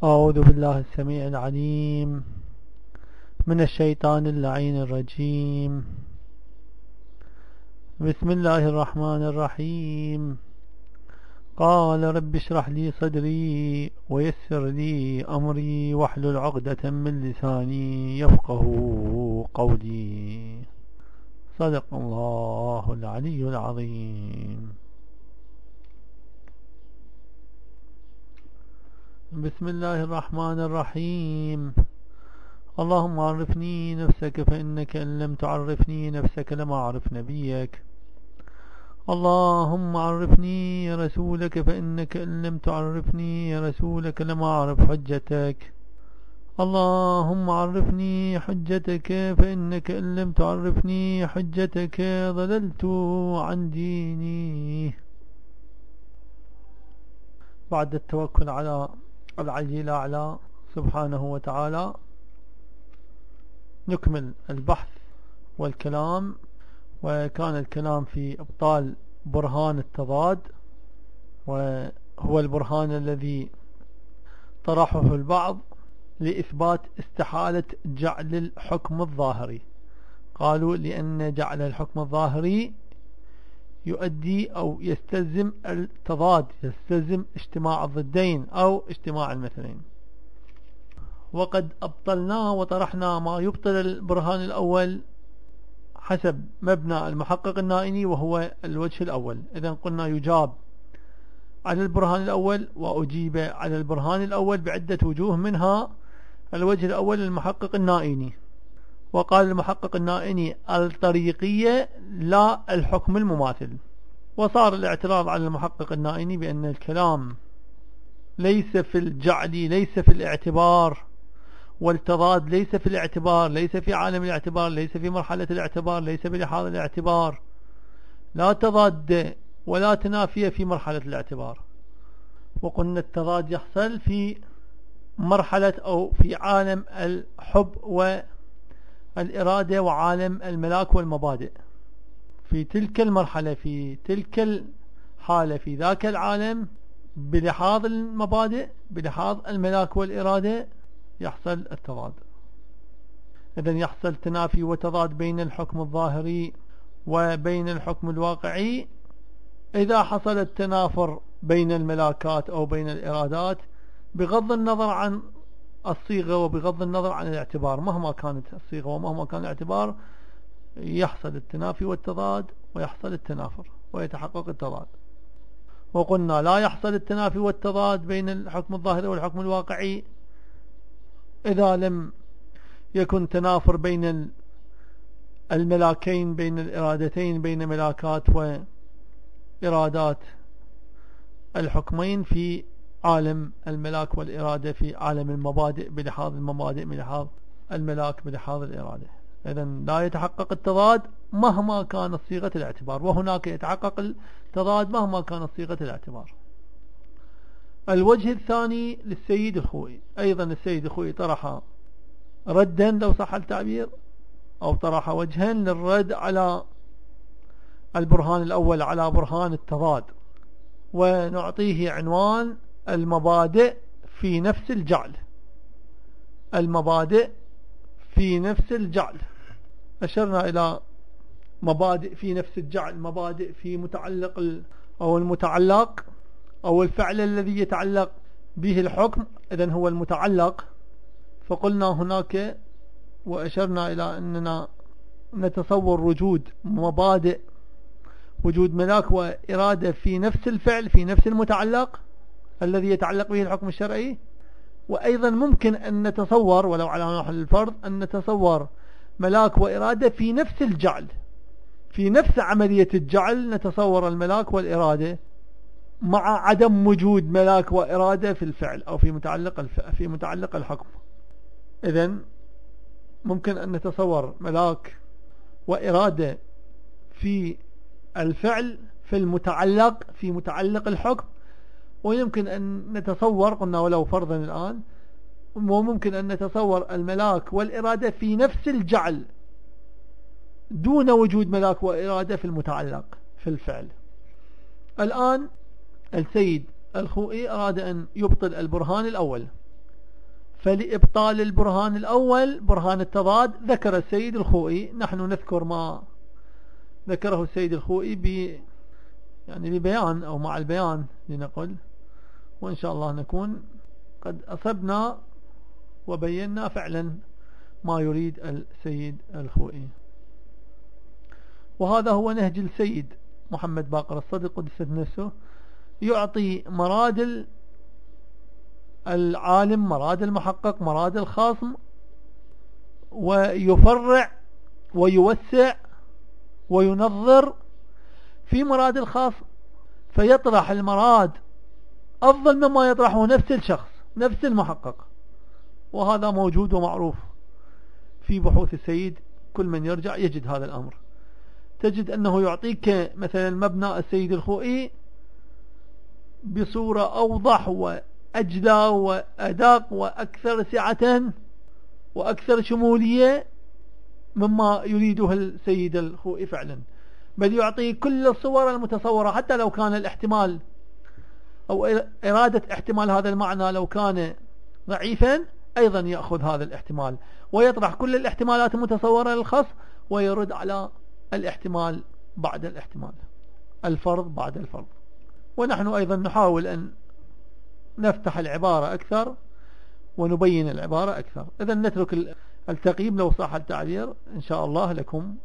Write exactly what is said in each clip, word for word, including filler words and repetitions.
أعوذ بالله السميع العليم من الشيطان اللعين الرجيم. بسم الله الرحمن الرحيم. قال رب اشرح لي صدري ويسر لي أمري واحلل عقدة من لساني يفقه قولي. صدق الله العلي العظيم. بسم الله الرحمن الرحيم. اللهم عرفني نفسك فإنك إن لم تعرفني نفسك لم أعرف نبيك. اللهم عرفني رسولك فإنك إن لم تعرفني رسولك لم أعرف حجتك. اللهم عرفني حجتك فإنك إن لم تعرفني حجتك ضللت عن ديني. بعد التوكل على العلي الأعلى سبحانه وتعالى نكمل البحث والكلام. وكان الكلام في إبطال برهان التضاد، وهو البرهان الذي طرحه البعض لإثبات استحالة جعل الحكم الظاهري. قالوا لأن جعل الحكم الظاهري يؤدي أو يستلزم التضاد، يستلزم اجتماع الضدين أو اجتماع المثلين. وقد أبطلنا وطرحنا ما يبطل البرهان الأول حسب مبنى المحقق النائني، وهو الوجه الأول. إذن قلنا يجاب على البرهان الأول وأجيب على البرهان الأول بعدة وجوه، منها الوجه الأول المحقق النائني. وقال المحقق النائني الطريقية لا الحكم المماثل. وصار الاعتراض على المحقق النائني بأن الكلام ليس في الجعل، ليس في الاعتبار، والتضاد ليس في الاعتبار، ليس في عالم الاعتبار، ليس في مرحلة الاعتبار، ليس بلحاظ الاعتبار. لا تضاد ولا تنافي في مرحلة الاعتبار. وقلنا التضاد يحصل في مرحلة أو في عالم الحب والإرادة وعالم الملاك والمبادئ. في تلك المرحلة، في تلك الحالة، في ذاك العالم، بلحاظ المبادئ، بلحاظ الملاك والإرادة، يحصل التضاد. إذن يحصل تنافي وتضاد بين الحكم الظاهري وبين الحكم الواقعي. إذا حصل التنافر بين الملاكات أو بين الإرادات بغض النظر عن الصيغة وبغض النظر عن الاعتبار، مهما كانت الصيغة ومهما كان الاعتبار، يحصل التنافي والتضاد ويحصل التنافر ويتحقق التضاد. وقلنا لا يحصل التنافي والتضاد بين الحكم الظاهري والحكم الواقعي إذا لم يكن تنافر بين الملاكين، بين الإرادتين، بين ملاكات وإرادات الحكمين في عالم الملاك والإرادة، في عالم المبادئ بلحاظ المبادئ، بلحاظ الملاك، بلحاظ الإرادة. إذن لا يتحقق التضاد مهما كانت صيغة الاعتبار، وهناك يتحقق التضاد مهما كانت صيغة الاعتبار. الوجه الثاني للسيد الخوئي. أيضا السيد الخوئي طرح ردا لو صح التعبير، أو طرح وجها للرد على البرهان الأول، على برهان التضاد، ونعطيه عنوان المبادئ في نفس الجعل. المبادئ في نفس الجعل. أشرنا إلى مبادئ في نفس الجعل، مبادئ في متعلق أو المتعلق أو الفعل الذي يتعلق به الحكم، إذن هو المتعلق. فقلنا هناك وأشرنا إلى أننا نتصور وجود مبادئ، وجود ملاك وإرادة في نفس الفعل، في نفس المتعلق الذي يتعلق به الحكم الشرعي. وأيضا ممكن أن نتصور، ولو على نحو الفرض، أن نتصور ملاك وإرادة في نفس الجعل، في نفس عملية الجعل نتصور الملاك والإرادة مع عدم وجود ملاك وإرادة في الفعل أو في متعلق الف... في متعلق الحكم. إذن ممكن أن نتصور ملاك وإرادة في الفعل، في المتعلق، في متعلق الحكم. ويمكن أن نتصور، قلنا ولو فرضا الآن، وممكن أن نتصور الملاك والإرادة في نفس الجعل دون وجود ملاك وإرادة في المتعلق في الفعل. الآن السيد الخوئي أراد أن يبطل البرهان الأول فلإبطال البرهان الأول برهان التضاد ذكر السيد الخوئي، نحن نذكر ما ذكره السيد الخوئي ب يعني ببيان أو مع البيان لنقل، وإن شاء الله نكون قد أصبنا وبينا فعلا ما يريد السيد الخوئي. وهذا هو نهج السيد محمد باقر الصدر قدس نفسه، يعطي مراد العالم، مراد المحقق، مراد الخاصم، ويفرع ويوسع وينظر في مراد الخاص، فيطرح المراد أفضل مما يطرحه نفس الشخص نفس المحقق. وهذا موجود ومعروف في بحوث السيد، كل من يرجع يجد هذا الأمر. تجد أنه يعطيك مثلا مبنى السيد الخوئي بصورة أوضح وأجلى وأدق وأكثر سعة وأكثر شمولية مما يريده السيد الخوئي فعلا، بل يعطي كل الصور المتصورة، حتى لو كان الاحتمال أو إرادة احتمال هذا المعنى لو كان ضعيفا أيضا يأخذ هذا الاحتمال ويطرح كل الاحتمالات المتصورة للخاص ويرد على الاحتمال بعد الاحتمال، الفرض بعد الفرض. ونحن أيضا نحاول أن نفتح العبارة أكثر ونبين العبارة أكثر. إذن نترك التقييم لو صح التعبير إن شاء الله لكم،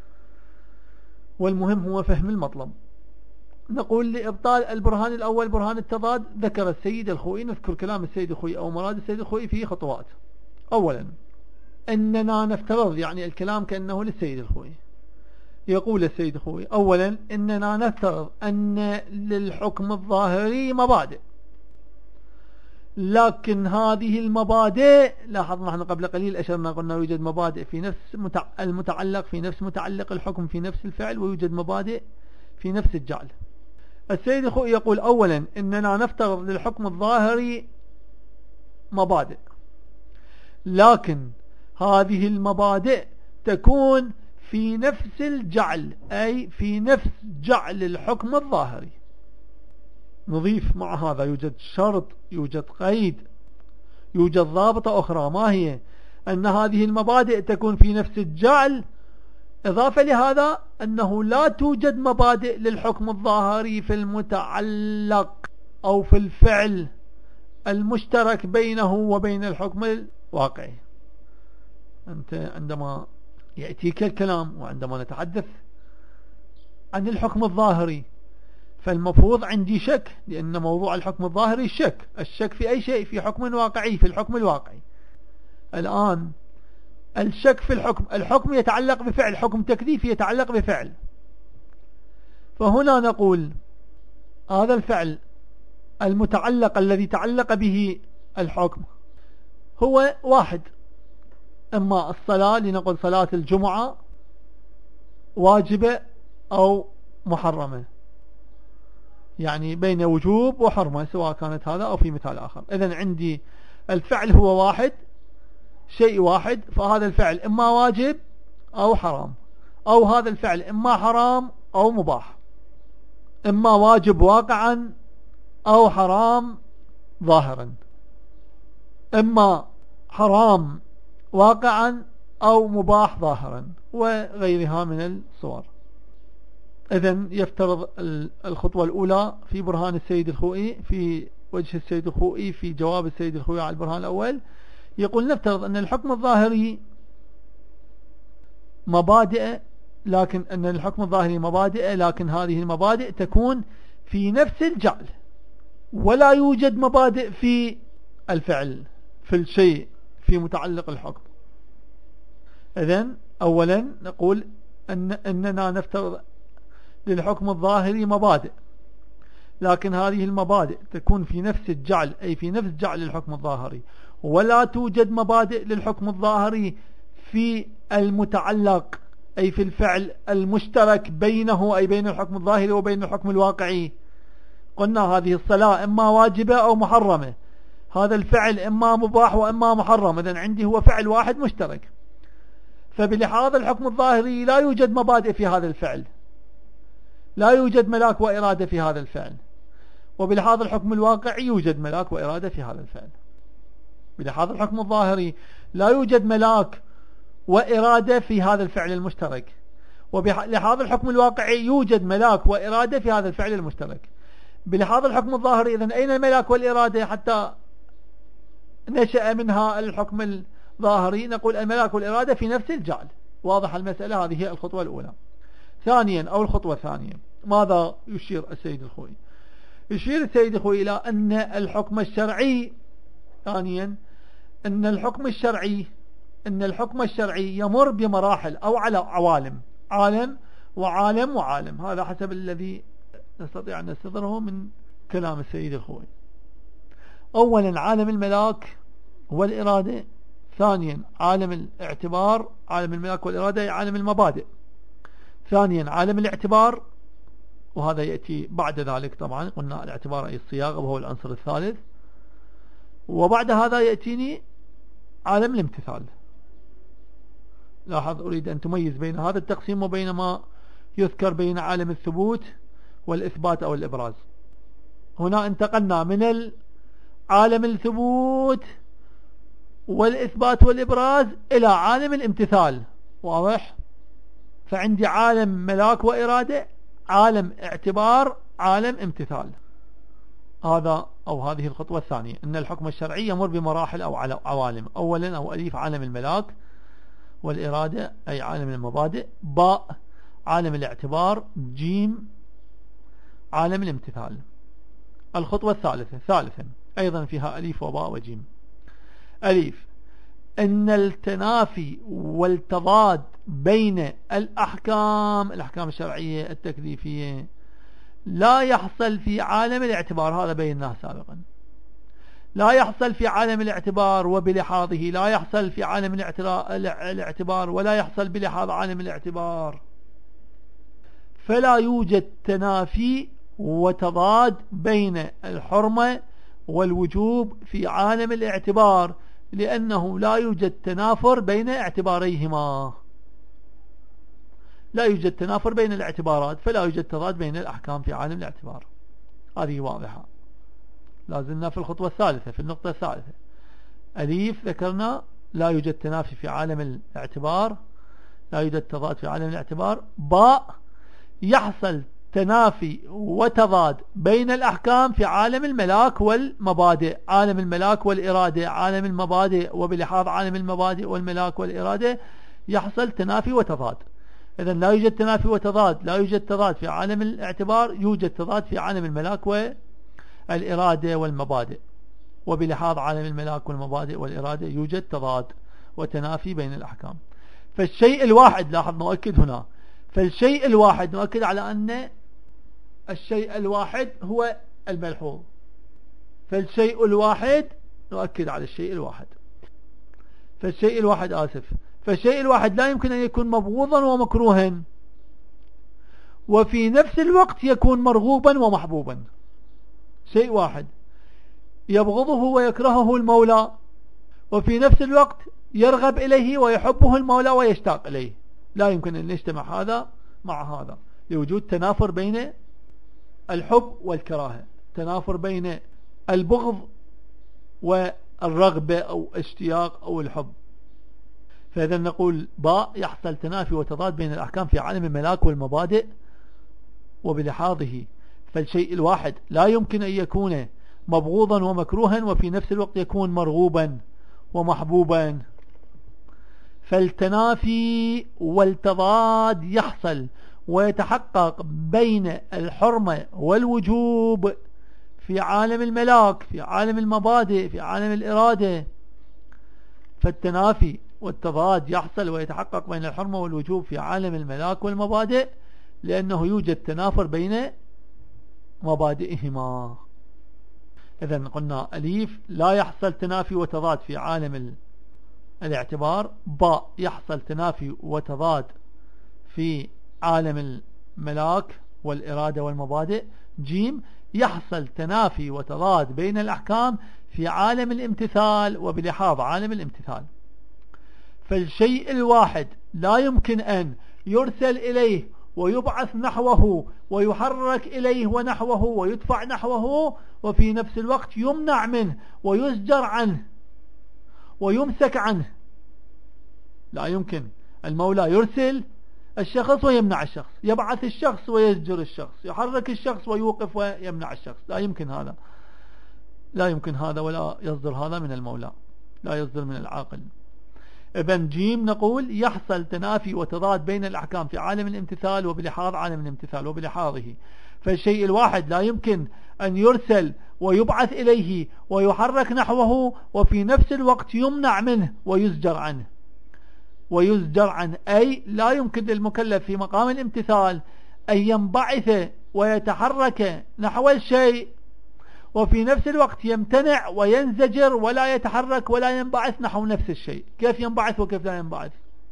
والمهم هو فهم المطلب. نقول لإبطال البرهان الأول برهان التضاد ذكر السيد الخوئي، نذكر كلام السيد الخوئي أو مراد السيد الخوئي في خطوات. أولا أننا نفترض، يعني الكلام كأنه للسيد الخوئي، يقول السيد الخوئي أولا أننا نفترض أن للحكم الظاهري مبادئ، لكن هذه المبادئ، لاحظنا نحن قبل قليل أشرنا قلنا يوجد مبادئ في نفس المتعلق في نفس متعلق الحكم في نفس الفعل، ويوجد مبادئ في نفس الجعل. السيد الخوئي يقول أولا إننا نفترض للحكم الظاهري مبادئ، لكن هذه المبادئ تكون في نفس الجعل، أي في نفس جعل الحكم الظاهري. نضيف مع هذا يوجد شرط، يوجد قيد، يوجد ضابطة أخرى، ما هي؟ أن هذه المبادئ تكون في نفس الجعل، إضافة لهذا أنه لا توجد مبادئ للحكم الظاهري في المتعلق أو في الفعل المشترك بينه وبين الحكم الواقعي. أنت عندما يأتيك الكلام وعندما نتحدث عن الحكم الظاهري فالمفروض عندي شك، لأن موضوع الحكم الظاهري الشك، الشك في أي شيء، في حكم واقعي، في الحكم الواقعي. الآن الشك في الحكم، الحكم يتعلق بفعل، حكم تكليفي يتعلق بفعل، فهنا نقول هذا الفعل المتعلق الذي تعلق به الحكم هو واحد، إما الصلاة، لنقل صلاة الجمعة واجبة أو محرمة، يعني بين وجوب وحرمة سواء كانت هذا أو في مثال آخر. إذن عندي الفعل هو واحد، شيء واحد، فهذا الفعل إما واجب أو حرام، أو هذا الفعل إما حرام أو مباح، إما واجب واقعا أو حرام ظاهرا، إما حرام واقعا أو مباح ظاهرا، وغيرها من الصور. إذن يفترض الخطوة الأولى في برهان السيد الخوئي، في وجه السيد الخوئي في جواب السيد الخوئي على البرهان الأول، يقول نفترض أن الحكم الظاهري مبادئ، لكن أن الحكم الظاهري مبادئ، لكن هذه المبادئ تكون في نفس الجعل، ولا يوجد مبادئ في الفعل، في الشيء، في متعلق الحكم. إذن أولا نقول أن أننا نفترض للحكم الظاهري مبادئ، لكن هذه المبادئ تكون في نفس الجعل، أي في نفس جعل الحكم الظاهري، ولا توجد مبادئ للحكم الظاهري في المتعلق، أي في الفعل المشترك بينه، أي بين الحكم الظاهري وبين الحكم الواقعي. قلنا هذه الصلاة إما واجبة أو محرمة، هذا الفعل إما مباح وإما محرم، إذن عندي هو فعل واحد مشترك، فبلحاظ الحكم الظاهري لا يوجد مبادئ في هذا الفعل، لا يوجد ملاك وإرادة في هذا الفعل، وبلحاظ الحكم الواقعي يوجد ملاك وإرادة في هذا الفعل. بلحاظ الحكم الظاهري لا يوجد ملاك وإرادة في هذا الفعل المشترك، وبلحاظ الحكم الواقعي يوجد ملاك وإرادة في هذا الفعل المشترك. بلحاظ الحكم الظاهري إذن أين الملاك والإرادة حتى نشأ منها الحكم الظاهري؟ نقول الملاك والإرادة في نفس الجعل. واضح المسألة؟ هذه هي الخطوة الأولى. ثانيا أو الخطوة الثانية ماذا يشير السيد الخوئي؟ يشير السيد الخوئي إلى أن الحكم الشرعي، ثانيا أن الحكم الشرعي أن الحكم الشرعي يمر بمراحل أو على عوالم، عالم وعالم وعالم. هذا حسب الذي نستطيع أن نستظهره من كلام السيد الخوئي. أولا عالم الملاك والإرادة، ثانيا عالم الاعتبار، عالم الملاك والإرادة عالم المبادئ، ثانيا عالم الاعتبار، وهذا يأتي بعد ذلك طبعا، قلنا الاعتبار أي الصياغة وهو العنصر الثالث، وبعد هذا يأتيني عالم الامتثال. لاحظ أريد أن تميز بين هذا التقسيم وبين ما يذكر بين عالم الثبوت والإثبات أو الإبراز. هنا انتقلنا من عالم الثبوت والإثبات والإبراز إلى عالم الامتثال. واضح؟ فعندي عالم ملاك وإرادة، عالم اعتبار، عالم امتثال. هذا أو هذه الخطوة الثانية، أن الحكم الشرعي يمر بمراحل أو على عوالم. أولا أو أليف عالم الملاك والإرادة أي عالم المبادئ، باء عالم الاعتبار، جيم عالم الامتثال. الخطوة الثالثة ثالثا أيضا فيها أليف وباء وجيم. أليف أن التنافي والتضاد بين الأحكام الأحكام الشرعية التكليفية لا يحصل في عالم الاعتبار، هذا بيناه سابقا. لا يحصل في عالم الاعتبار وبلحاظه، لا يحصل في عالم الاعتبار ولا يحصل بلحاظ عالم الاعتبار. فلا يوجد تنافي وتضاد بين الحرمة والوجوب في عالم الاعتبار، لأنه لا يوجد تنافر بين اعتباريهما. لا يوجد تنافر بين الاعتبارات، فلا يوجد تضاد بين الأحكام في عالم الاعتبار. هذه واضحة. لازلنا في الخطوة الثالثة، في النقطة الثالثة. أليف ذكرنا لا يوجد تنافي في عالم الاعتبار، لا يوجد تضاد في عالم الاعتبار. باء يحصل تنافي وتضاد بين الأحكام في عالم الملاك والمبادئ، عالم الملاك والإرادة، عالم المبادئ، وبلحاظ عالم المبادئ والملاك والإرادة يحصل تنافي وتضاد. إذن لا يوجد تنافي وتضاد، لا يوجد تضاد في عالم الاعتبار، يوجد تضاد في عالم الملاك والإرادة والمبادئ، وبلحاظ عالم الملاك والمبادئ والإرادة يوجد تضاد وتنافي بين الأحكام. فالشيء الواحد، لاحظ نؤكد هنا، فالشيء الواحد نؤكد على أن الشيء الواحد هو الملحوظ. فالشيء الواحد نؤكد على الشيء الواحد فالشيء الواحد آسف فالشيء الواحد لا يمكن أن يكون مبغوضا ومكروها وفي نفس الوقت يكون مرغوبا ومحبوبا. شيء واحد يبغضه ويكرهه المولى، وفي نفس الوقت يرغب إليه ويحبه المولى ويشتاق إليه. لا يمكن أن يجتمع هذا مع هذا لوجود تنافر بين الحب والكراهة، تنافر بين البغض والرغبة أو اشتياق أو الحب. فإذا نقول باء يحصل تنافي وتضاد بين الأحكام في عالم الملاك والمبادئ وبلحاظه، فالشيء الواحد لا يمكن أن يكون مبغوضا ومكروها وفي نفس الوقت يكون مرغوبا ومحبوبا. فالتنافي والتضاد يحصل ويتحقق بين الحرمة والوجوب في عالم الملاك، في عالم المبادئ، في عالم الإرادة. فالتنافي والتضاد يحصل ويتحقق بين الحرمة والوجوب في عالم الملاك والمبادئ لأنه يوجد تنافر بين مبادئهما. إذن قلنا أليف لا يحصل تنافي وتضاد في عالم الاعتبار، باء يحصل تنافي وتضاد في عالم الملاك والإرادة والمبادئ، جيم يحصل تنافي وتضاد بين الأحكام في عالم الامتثال وبلحاظ عالم الامتثال. فالشيء الواحد لا يمكن أن يرسل إليه ويبعث نحوه ويحرك إليه ونحوه ويدفع نحوه وفي نفس الوقت يمنع منه ويزجر عنه ويمسك عنه. لا يمكن المولى يرسل الشخص ويمنع الشخص، يبعث الشخص ويزجر الشخص، يحرك الشخص ويوقف ويمنع الشخص. لا يمكن هذا، لا يمكن هذا، ولا يصدر هذا من المولى، لا يصدر من العاقل. ابن جيم نقول يحصل تنافي وتضاد بين الأحكام في عالم الامتثال وبلحاظ عالم الامتثال وبلحاظه. فالشيء الواحد لا يمكن أن يرسل ويبعث إليه ويحرك نحوه وفي نفس الوقت يمنع منه ويزجر عنه. ويزجر عنه أي لا يمكن للمكلف في مقام الامتثال أن ينبعث ويتحرك نحو الشيء وفي نفس الوقت يمتنع وينزجر ولا يتحرك ولا ينبعث نحو نفس الشيء. كيف ينبعث وكيف لا ينبعث؟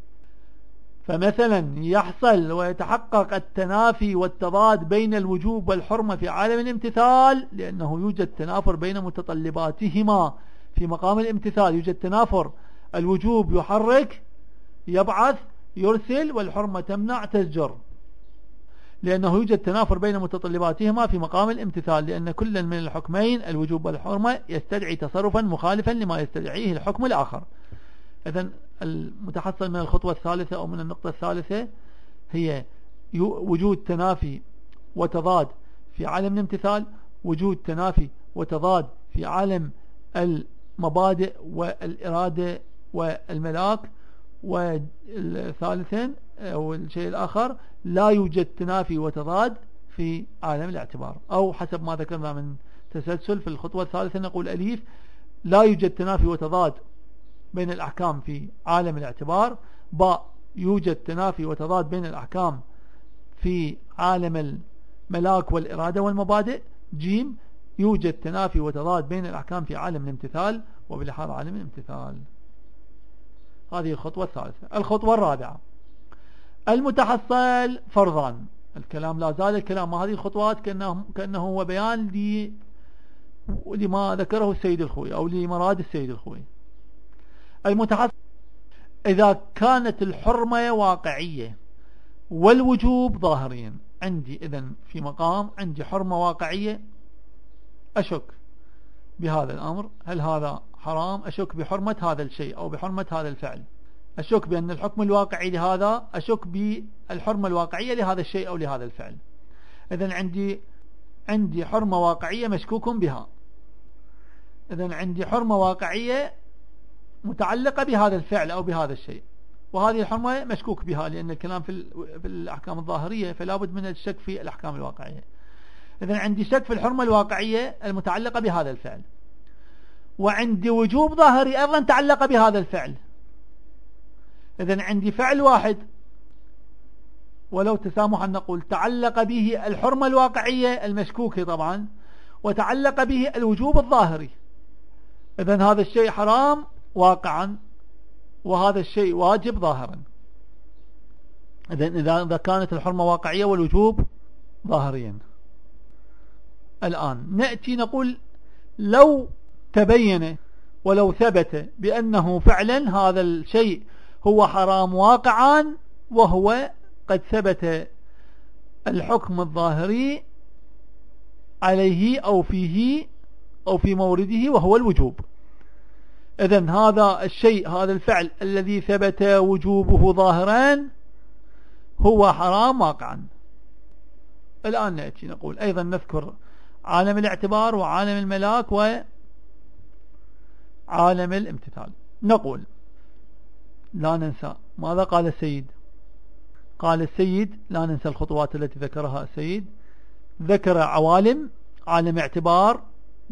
فمثلا يحصل ويتحقق التنافي والتضاد بين الوجوب والحرمة في عالم الامتثال لأنه يوجد تنافر بين متطلباتهما. في مقام الامتثال يوجد تنافر، الوجوب يحرك يبعث يرسل، والحرمة تمنع تزجر، لأنه يوجد تنافر بين متطلباتهما في مقام الامتثال، لأن كل من الحكمين الوجوب والحرمة يستدعي تصرفا مخالفا لما يستدعيه الحكم الآخر. إذن المتحصل من الخطوة الثالثة أو من النقطة الثالثة هي وجود تنافي وتضاد في عالم الامتثال، وجود تنافي وتضاد في عالم المبادئ والإرادة والملاك، والثالثا أو الشيء الآخر لا يوجد تنافي وتضاد في عالم الاعتبار، أو حسب ما ذكرنا من تسلسل في الخطوة الثالثة نقول أليف لا يوجد تنافي وتضاد بين الأحكام في عالم الاعتبار، باء يوجد تنافي وتضاد بين الأحكام في عالم الملاك والإرادة والمبادئ، جيم يوجد تنافي وتضاد بين الأحكام في عالم الامتثال وبلحاظ عالم الامتثال. هذه الخطوة الثالثة. الخطوة الرابعة المتحصل فرضان. الكلام لا زال الكلام مع هذه الخطوات كأنه, كأنه هو بيان لي لما ذكره السيد الخوي أو لمراد السيد الخوي. المتحصل إذا كانت الحرمة واقعية والوجوب ظاهريا. عندي إذن في مقام عندي حرمة واقعية أشك بهذا الأمر، هل هذا حرام؟ أشك بحرمة هذا الشيء أو بحرمة هذا الفعل، أشك بأن الحكم الواقعي لهذا، أشك بالحرمة الواقعية لهذا الشيء أو لهذا الفعل. إذن عندي عندي حرمة واقعية مشكوك بها، إذن عندي حرمة واقعية متعلقة بهذا الفعل أو بهذا الشيء، وهذه الحرمة مشكوك بها لأن الكلام في, في الأحكام الظاهرية، فلا بد من الشك في الأحكام الواقعية. إذن عندي شك في الحرمة الواقعية المتعلقة بهذا الفعل، وعندي وجوب ظاهري أيضا تعلق بهذا الفعل. إذن عندي فعل واحد ولو تسامحا نقول تعلق به الحرمة الواقعية المشكوكة طبعا، وتعلق به الوجوب الظاهري. إذن هذا الشيء حرام واقعا وهذا الشيء واجب ظاهرا. إذن إذا كانت الحرمة واقعية والوجوب ظاهريا. الآن نأتي نقول لو تبين ولو ثبت بأنه فعلا هذا الشيء هو حرام واقعا وهو قد ثبت الحكم الظاهري عليه أو فيه أو في مورده وهو الوجوب. إذن هذا الشيء هذا الفعل الذي ثبت وجوبه ظاهرا هو حرام واقعا. الآن نأتي نقول أيضا نذكر عالم الاعتبار وعالم الملاك وعالم الامتثال. نقول لا ننسى ماذا قال السيد. قال السيد لا ننسى الخطوات التي ذكرها السيد، ذكر عوالم، عالم اعتبار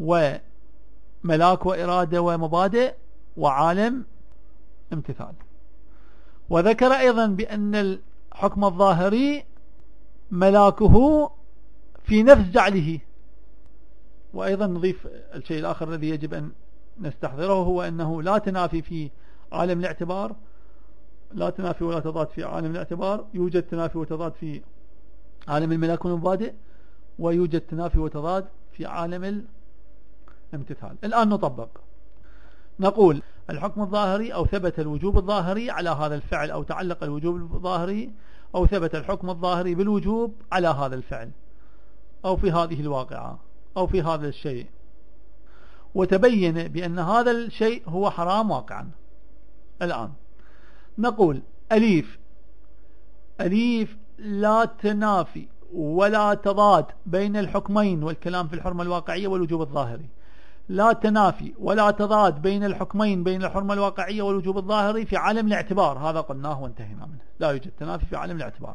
وملاك وإرادة ومبادئ وعالم امتثال، وذكر أيضا بأن الحكم الظاهري ملاكه في نفس جعله. وأيضا نضيف الشيء الآخر الذي يجب أن نستحضره هو أنه لا تنافي في عالم الاعتبار، لا تنافي ولا تضاد في عالم الاعتبار، يوجد تنافي وتضاد في عالم الملاك والمبادئ، ويوجد تنافي وتضاد في عالم الامتثال. الآن نطبق، نقول الحكم الظاهري أو ثبت الوجوب الظاهري على هذا الفعل، أو تعلق الوجوب الظاهري أو ثبت الحكم الظاهري بالوجوب على هذا الفعل أو في هذه الواقعة أو في هذا الشيء، وتبين بأن هذا الشيء هو حرام واقعا. الآن نقول أليف أليف لا تنافي ولا تضاد بين الحكمين، والكلام في الحرمة الواقعية والوجوب الظاهري. لا تنافي ولا تضاد بين الحكمين، بين الحرمة الواقعية والوجوب الظاهري في عالم الاعتبار، هذا قلناه وانتهينا منه، لا يوجد تنافي في عالم الاعتبار.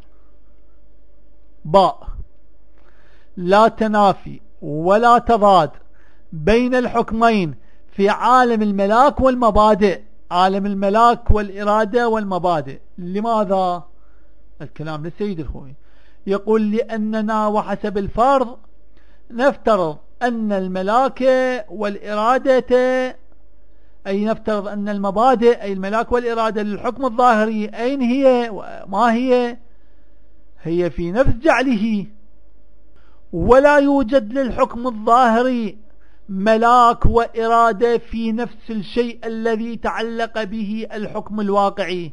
باء لا تنافي ولا تضاد بين الحكمين في عالم الملاك والمبادئ، عالم الملاك والإرادة والمبادئ. لماذا؟ الكلام للسيد الخوئي، يقول لأننا وحسب الفرض نفترض أن الملاك والإرادة، أي نفترض أن المبادئ أي الملاك والإرادة للحكم الظاهري أين هي؟ ما هي؟ هي في نفس جعله، ولا يوجد للحكم الظاهري ملاك وإرادة في نفس الشيء الذي تعلق به الحكم الواقعي.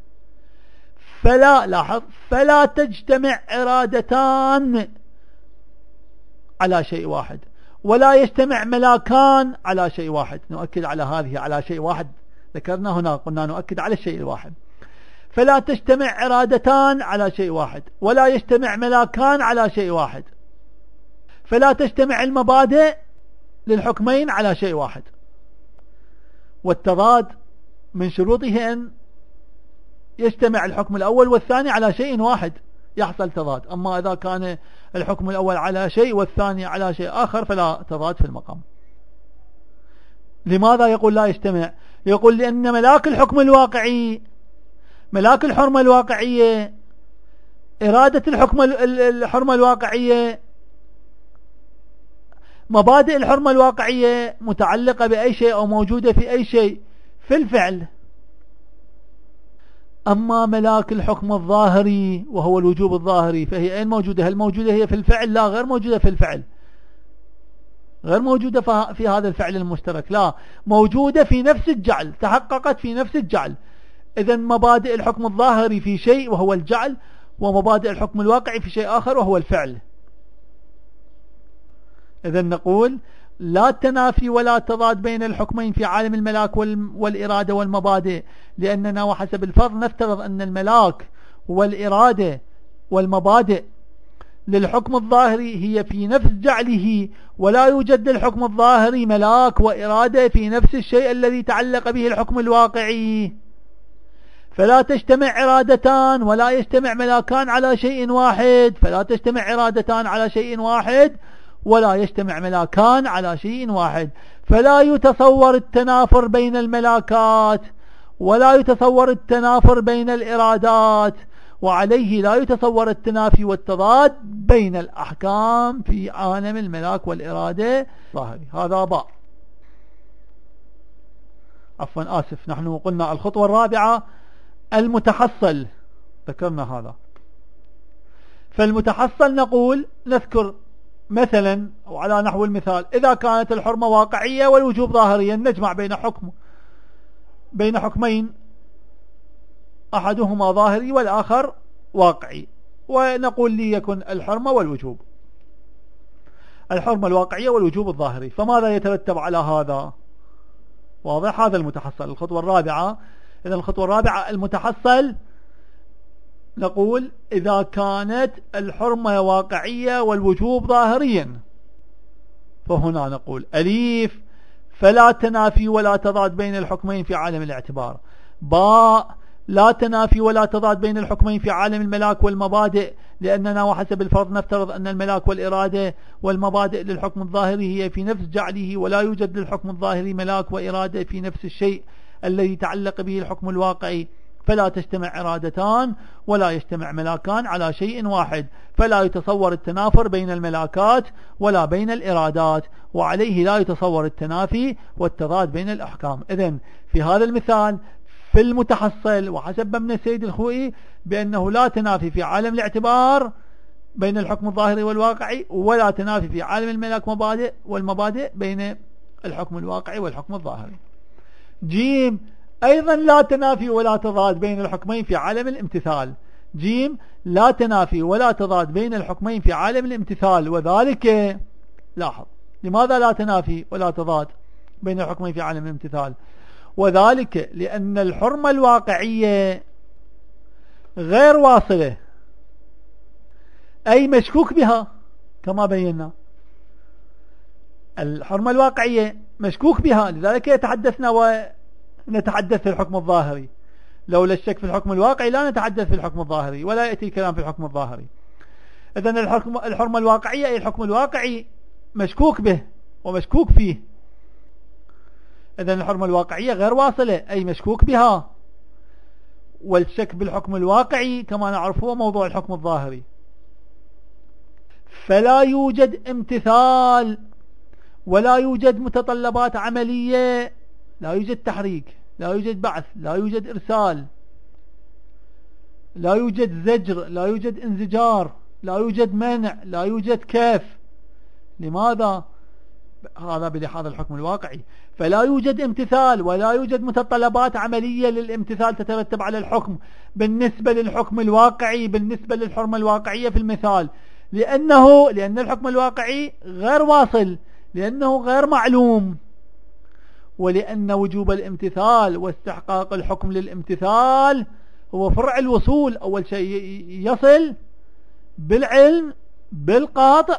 فلا لاحظ فلا تجتمع إرادتان على شيء واحد، ولا يجتمع ملاكان على شيء واحد. نؤكد على هذه على شيء واحد ذكرنا هنا، قلنا نؤكد على الشيء الواحد. فلا تجتمع إرادتان على شيء واحد، ولا يجتمع ملاكان على شيء واحد. فلا تجتمع المبادئ للحكمين على شيء واحد. والتضاد من شروطه أن يجتمع الحكم الأول والثاني على شيء واحد يحصل تضاد. أما إذا كان الحكم الأول على شيء والثاني على شيء آخر فلا تضاد في المقام. لماذا يقول لا يجتمع؟ يقول لأن ملاك الحكم الواقعي، ملاك الحرمة الواقعية، إرادة الحكم الحرمة الواقعية، مبادئ الحرمة الواقعية متعلقة بأي شيء أو موجودة في أي شيء في الفعل. أما ملاك الحكم الظاهري وهو الوجوب الظاهري فهي أين موجودة؟ هل موجودة هي في الفعل؟ لا، غير موجودة في الفعل، غير موجودة في هذا الفعل المشترك، لا، موجودة في نفس الجعل، تحققت في نفس الجعل. إذن مبادئ الحكم الظاهري في شيء وهو الجعل، ومبادئ الحكم الواقعي في شيء آخر وهو الفعل. إذن نقول لا تنافي ولا تضاد بين الحكمين في عالم الملاك والإرادة والمبادئ، لأننا وحسب الفرض نفترض أن الملاك والإرادة والمبادئ للحكم الظاهري هي في نفس جعله، ولا يوجد للحكم الظاهري ملاك وإرادة في نفس الشيء الذي تعلق به الحكم الواقعي. فلا تجتمع إرادتان ولا يجتمع ملاكان على شيء واحد، فلا تجتمع إرادتان على شيء واحد ولا يجتمع ملاكان على شيء واحد. فلا يتصور التنافر بين الملاكات، ولا يتصور التنافر بين الإرادات، وعليه لا يتصور التنافي والتضاد بين الأحكام في عالم الملاك والإرادة ظاهري. هذا باء. عفوا آسف، نحن قلنا الخطوة الرابعة المتحصل، ذكرنا هذا. فالمتحصل نقول نذكر مثلا أو على نحو المثال، إذا كانت الحرمة واقعية والوجوب ظاهريا، نجمع بين حكم بين حكمين أحدهما ظاهري والآخر واقعي، ونقول لي يكن الحرمة والوجوب، الحرمة الواقعية والوجوب الظاهري. فماذا يترتب على هذا؟ واضح؟ هذا المتحصل، الخطوة الرابعة. إذا الخطوة الرابعة المتحصل نقول إذا كانت الحرمة واقعية والوجوب ظاهريا، فهنا نقول أليف فلا تنافي ولا تضاد بين الحكمين في عالم الاعتبار. باء لا تنافي ولا تضاد بين الحكمين في عالم الملاك والمبادئ، لأننا وحسب الفرض نفترض أن الملاك والإرادة والمبادئ للحكم الظاهري هي في نفس جعله، ولا يوجد للحكم الظاهري ملاك وإرادة في نفس الشيء الذي تعلق به الحكم الواقعي. فلا تجتمع إرادتان ولا يجتمع ملاكان على شيء واحد، فلا يتصور التنافر بين الملاكات ولا بين الإرادات، وعليه لا يتصور التنافي والتضاد بين الأحكام. إذن في هذا المثال في المتحصل وحسب ابن السيد الخوئي بأنه لا تنافي في عالم الاعتبار بين الحكم الظاهري والواقعي، ولا تنافي في عالم الملاك مبادئ والمبادئ بين الحكم الواقعي والحكم الظاهري. جيم أيضا لا تنافي ولا تضاد بين الحكمين في عالم الامتثال. جيم لا تنافي ولا تضاد بين الحكمين في عالم الامتثال، وذلك لاحظ لماذا لا تنافي ولا تضاد؟ بين الحكمين في عالم الامتثال، وذلك لأن الحرمة الواقعية غير واصلة أي مشكوك بها كما بينا. الحرمة الواقعية مشكوك بها، لذلك يتحدثنا ونتحدث في الحكم الظاهري. لولا الشك في الحكم الواقعي لا نتحدث في الحكم الظاهري ولا يأتي الكلام في الحكم الظاهري. إذن الحكم الحرمة الواقعية أي الحكم الواقعي مشكوك به ومشكوك فيه. إذن الحرمة الواقعية غير واصلة أي مشكوك بها، والشك بالحكم الواقعي كما نعرف هو موضوع الحكم الظاهري. فلا يوجد امتثال ولا يوجد متطلبات عملية، لا يوجد تحريك، لا يوجد بعث، لا يوجد إرسال، لا يوجد زجر، لا يوجد انزجار، لا يوجد منع، لا يوجد كيف. لماذا؟ هذا بلحاظ الحكم الواقعي. فلا يوجد امتثال ولا يوجد متطلبات عملية للامتثال تترتب على الحكم بالنسبة للحكم الواقعي، بالنسبة للحرمة الواقعية في المثال، لأنه لأن الحكم الواقعي غير واصل، لأنه غير معلوم، ولأن وجوب الامتثال واستحقاق الحكم للامتثال هو فرع الوصول. أول شيء يصل بالعلم بالقاطع،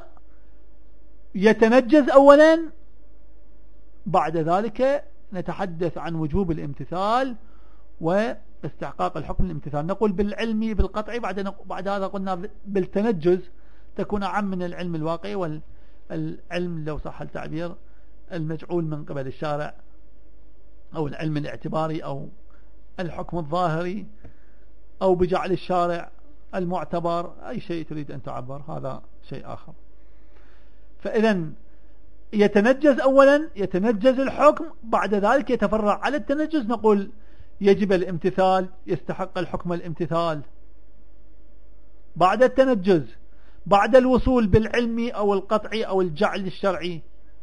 يتنجز أولا، بعد ذلك نتحدث عن وجوب الامتثال واستحقاق الحكم للامتثال. نقول بالعلمي بالقطعي، بعد بعد هذا قلنا بالتنجز تكون أعم من العلم الواقعي والعلم لو صح التعبير المجعول من قبل الشارع، أو العلم الاعتباري، أو الحكم الظاهري، أو بجعل الشارع المعتبر، أي شيء تريد أن تعبر، هذا شيء آخر. فإذا يتنجز أولا، يتنجز الحكم، بعد ذلك يتفرع على التنجز، نقول يجب الامتثال، يستحق الحكم الامتثال بعد التنجز، بعد الوصول بالعلمي أو القطعي أو الجعل الشرعي.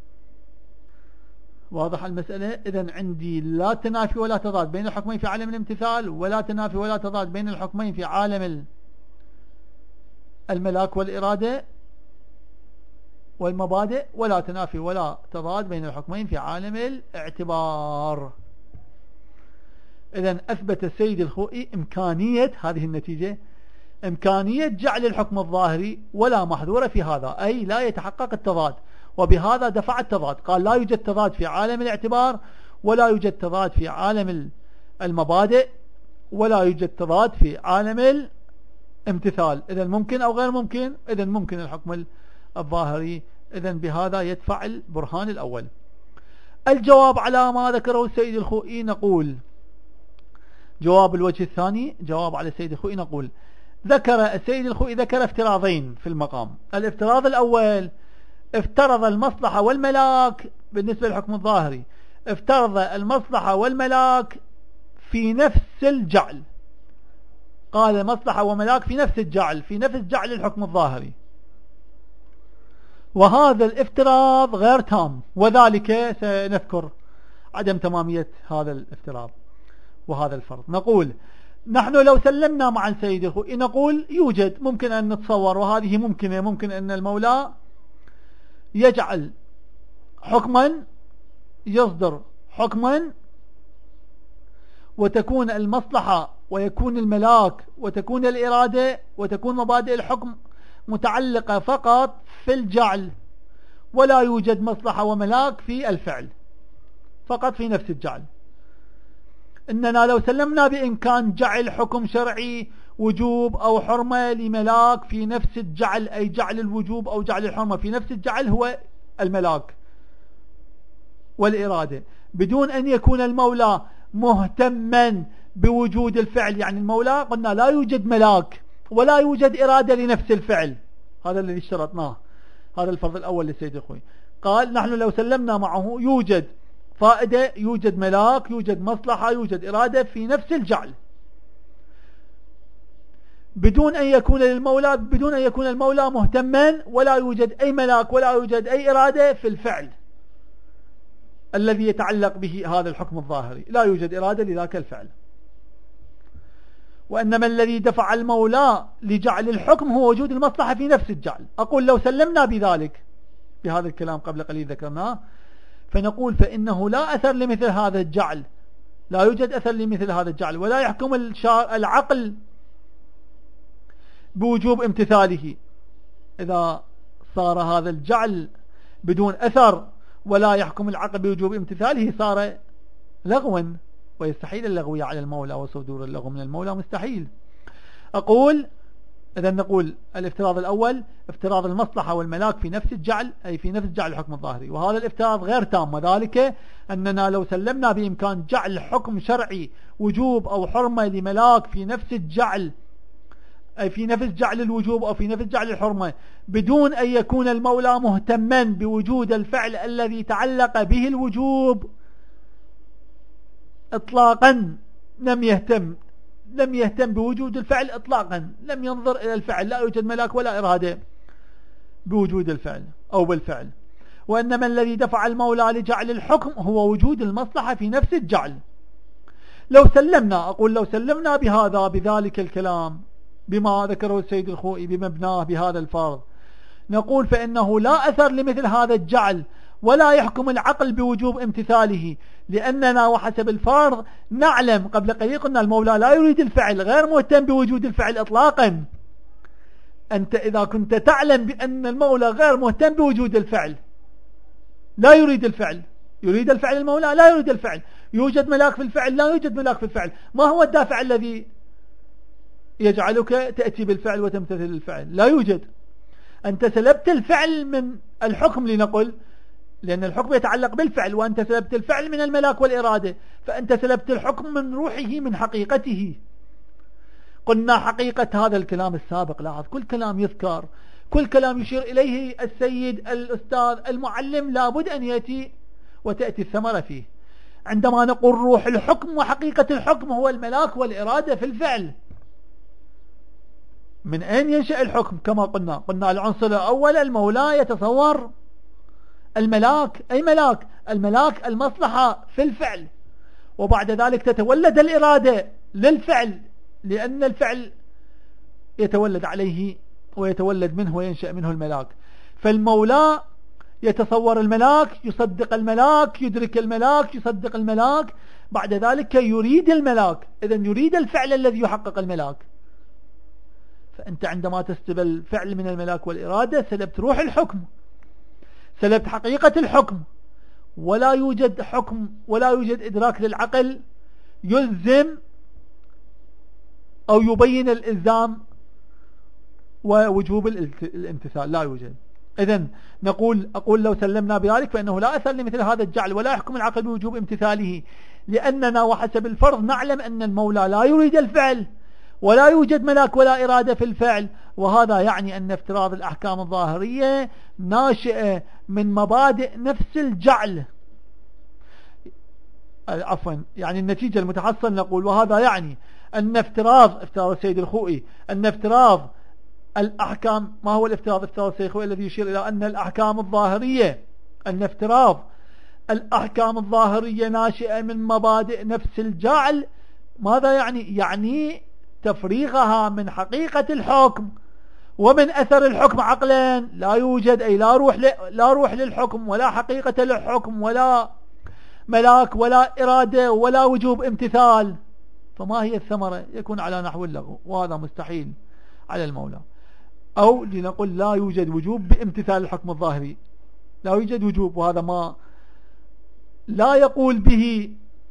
واضح المسألة؟ إذن عندي لا تنافي ولا تضاد بين الحكمين في عالم الامتثال، ولا تنافي ولا تضاد بين الحكمين في عالم الملاك والإرادة والمبادئ، ولا تنافي ولا تضاد بين الحكمين في عالم الاعتبار. إذن أثبت السيد الخوئي إمكانية هذه النتيجة، إمكانية جعل الحكم الظاهري ولا محذور في هذا، أي لا يتحقق التضاد، وبهذا دفع التضاد. قال لا يوجد تضاد في عالم الاعتبار، ولا يوجد تضاد في عالم المبادئ، ولا يوجد تضاد في عالم الامتثال. إذن ممكن أو غير ممكن؟ إذن ممكن الحكم الظاهري. إذن بهذا يدفع البرهان الأول. الجواب على ما ذكره السيد الخوئي، نقول جواب الوجه الثاني، جواب على السيد الخوئي، نقول ذكر السيد الخوئي ذكر افتراضين في المقام. الافتراض الأول افترض المصلحة والملاك بالنسبة للحكم الظاهري، افترض المصلحة والملاك في نفس الجعل، قال مصلحة وملاك في نفس الجعل، في نفس جعل الحكم الظاهري، وهذا الافتراض غير تام، وذلك سنذكر عدم تمامية هذا الافتراض وهذا الفرض. نقول نحن لو سلمنا مع السيد الخوئي نقول يوجد، ممكن أن نتصور، وهذه ممكنة، ممكن أن المولى يجعل حكما، يصدر حكما، وتكون المصلحة ويكون الملاك وتكون الإرادة وتكون مبادئ الحكم متعلقة فقط في الجعل، ولا يوجد مصلحة وملاك في الفعل، فقط في نفس الجعل. إننا لو سلمنا بإمكان جعل حكم شرعي وجوب أو حرمة لملاك في نفس الجعل، أي جعل الوجوب أو جعل الحرمة في نفس الجعل هو الملاك والإرادة، بدون أن يكون المولى مهتما بوجود الفعل. يعني المولى قلنا لا يوجد ملاك ولا يوجد إرادة لنفس الفعل، هذا الذي اشترطناه، هذا الفرض الأول للسيد الخوئي. قال نحن لو سلمنا معه يوجد فائدة، يوجد ملاك، يوجد مصلحة، يوجد إرادة في نفس الجعل، بدون أن يكون للمولى بدون أن يكون المولى مهتما، ولا يوجد أي ملاك ولا يوجد أي إرادة في الفعل الذي يتعلق به هذا الحكم الظاهري، لا يوجد إرادة لذاك الفعل. وإنما الذي دفع المولى لجعل الحكم هو وجود المصلحة في نفس الجعل. أقول لو سلمنا بذلك، بهذا الكلام قبل قليل ذكرناه، فنقول فإنه لا أثر لمثل هذا الجعل، لا يوجد أثر لمثل هذا الجعل، ولا يحكم العقل بوجوب امتثاله. إذا صار هذا الجعل بدون أثر ولا يحكم العقل بوجوب امتثاله صار لغوا، ويستحيل اللغو على المولى، وصدور اللغو من المولى مستحيل. أقول إذا نقول الافتراض الأول افتراض المصلحة والملاك في نفس الجعل، أي في نفس جعل الحكم الظاهري، وهذا الافتراض غير تام، وذلك أننا لو سلمنا بإمكان جعل حكم شرعي وجوب أو حرمة لملاك في نفس الجعل، أي في نفس جعل الوجوب أو في نفس جعل الحرمة، بدون أن يكون المولى مهتما بوجود الفعل الذي تعلق به الوجوب إطلاقا، لم يهتم لم يهتم بوجود الفعل إطلاقا، لم ينظر إلى الفعل، لا يوجد ملاك ولا إرادة بوجود الفعل أو بالفعل، وإنما الذي دفع المولى لجعل الحكم هو وجود المصلحة في نفس الجعل. لو سلمنا أقول لو سلمنا بهذا بذلك الكلام بما ذكره السيد الخوئي بمبناه بهذا الفرض، نقول فإنه لا أثر لمثل هذا الجعل ولا يحكم العقل بوجوب امتثاله، لأننا وحسب الفرض نعلم، قبل قليل قلنا المولى لا يريد الفعل، غير مهتم بوجود الفعل إطلاقا. أنت إذا كنت تعلم بأن المولى غير مهتم بوجود الفعل، لا يريد الفعل، يريد الفعل المولى لا يريد الفعل، يوجد ملاك في الفعل لا يوجد ملاك في الفعل، ما هو الدافع الذي يجعلك تأتي بالفعل وتمتثل الفعل؟ لا يوجد. أنت سلبت الفعل من الحكم لنقل، لأن الحكم يتعلق بالفعل، وأنت سلبت الفعل من الملاك والإرادة، فأنت سلبت الحكم من روحه من حقيقته. قلنا حقيقة هذا الكلام السابق، لاحظ كل كلام يذكر، كل كلام يشير إليه السيد الأستاذ المعلم لابد أن يأتي وتأتي الثمرة فيه. عندما نقول روح الحكم وحقيقة الحكم هو الملاك والإرادة في الفعل، من أين ينشأ الحكم؟ كما قلنا قلنا العنصر الأول المولى يتصور الملاك، أي ملاك؟ الملاك المصلحة في الفعل، وبعد ذلك تتولد الإرادة للفعل، لأن الفعل يتولد عليه ويتولد منه وينشأ منه الملاك. فالمولى يتصور الملاك، يصدق الملاك، يدرك الملاك، يصدق الملاك، بعد ذلك يريد الملاك، إذن يريد الفعل الذي يحقق الملاك. فأنت عندما تسلب الفعل من الملاك والإرادة سلبت روح الحكم، سلبت حقيقة الحكم، ولا يوجد حكم ولا يوجد إدراك للعقل يلزم أو يبين الإلزام ووجوب الامتثال، لا يوجد. إذن نقول أقول لو سلمنا بذلك فإنه لا أثر لمثل هذا الجعل ولا يحكم العقل بوجوب امتثاله، لأننا وحسب الفرض نعلم أن المولى لا يريد الفعل ولا يوجد ملاك ولا إرادة في الفعل، وهذا يعني أن افتراض الأحكام الظاهرية ناشئة من مبادئ نفس الجعل. عفوا يعني النتيجة المتحصل نقول وهذا يعني أن افتراض افتراض السيد الخوئي أن افتراض الأحكام، ما هو الافتراض؟ افتراض السيد الخوئي الذي يشير إلى أن الأحكام الظاهرية أن افتراض الأحكام الظاهرية ناشئة من مبادئ نفس الجعل. ماذا يعني؟ يعني تفريغها من حقيقة الحكم ومن أثر الحكم عقلا، لا يوجد أي لا روح لا روح للحكم ولا حقيقة للحكم ولا ملاك ولا إرادة ولا وجوب امتثال. فما هي الثمرة؟ يكون على نحو اللغو، وهذا مستحيل على المولى. أو لنقول لا يوجد وجوب بامتثال الحكم الظاهري، لا يوجد وجوب، وهذا ما لا يقول به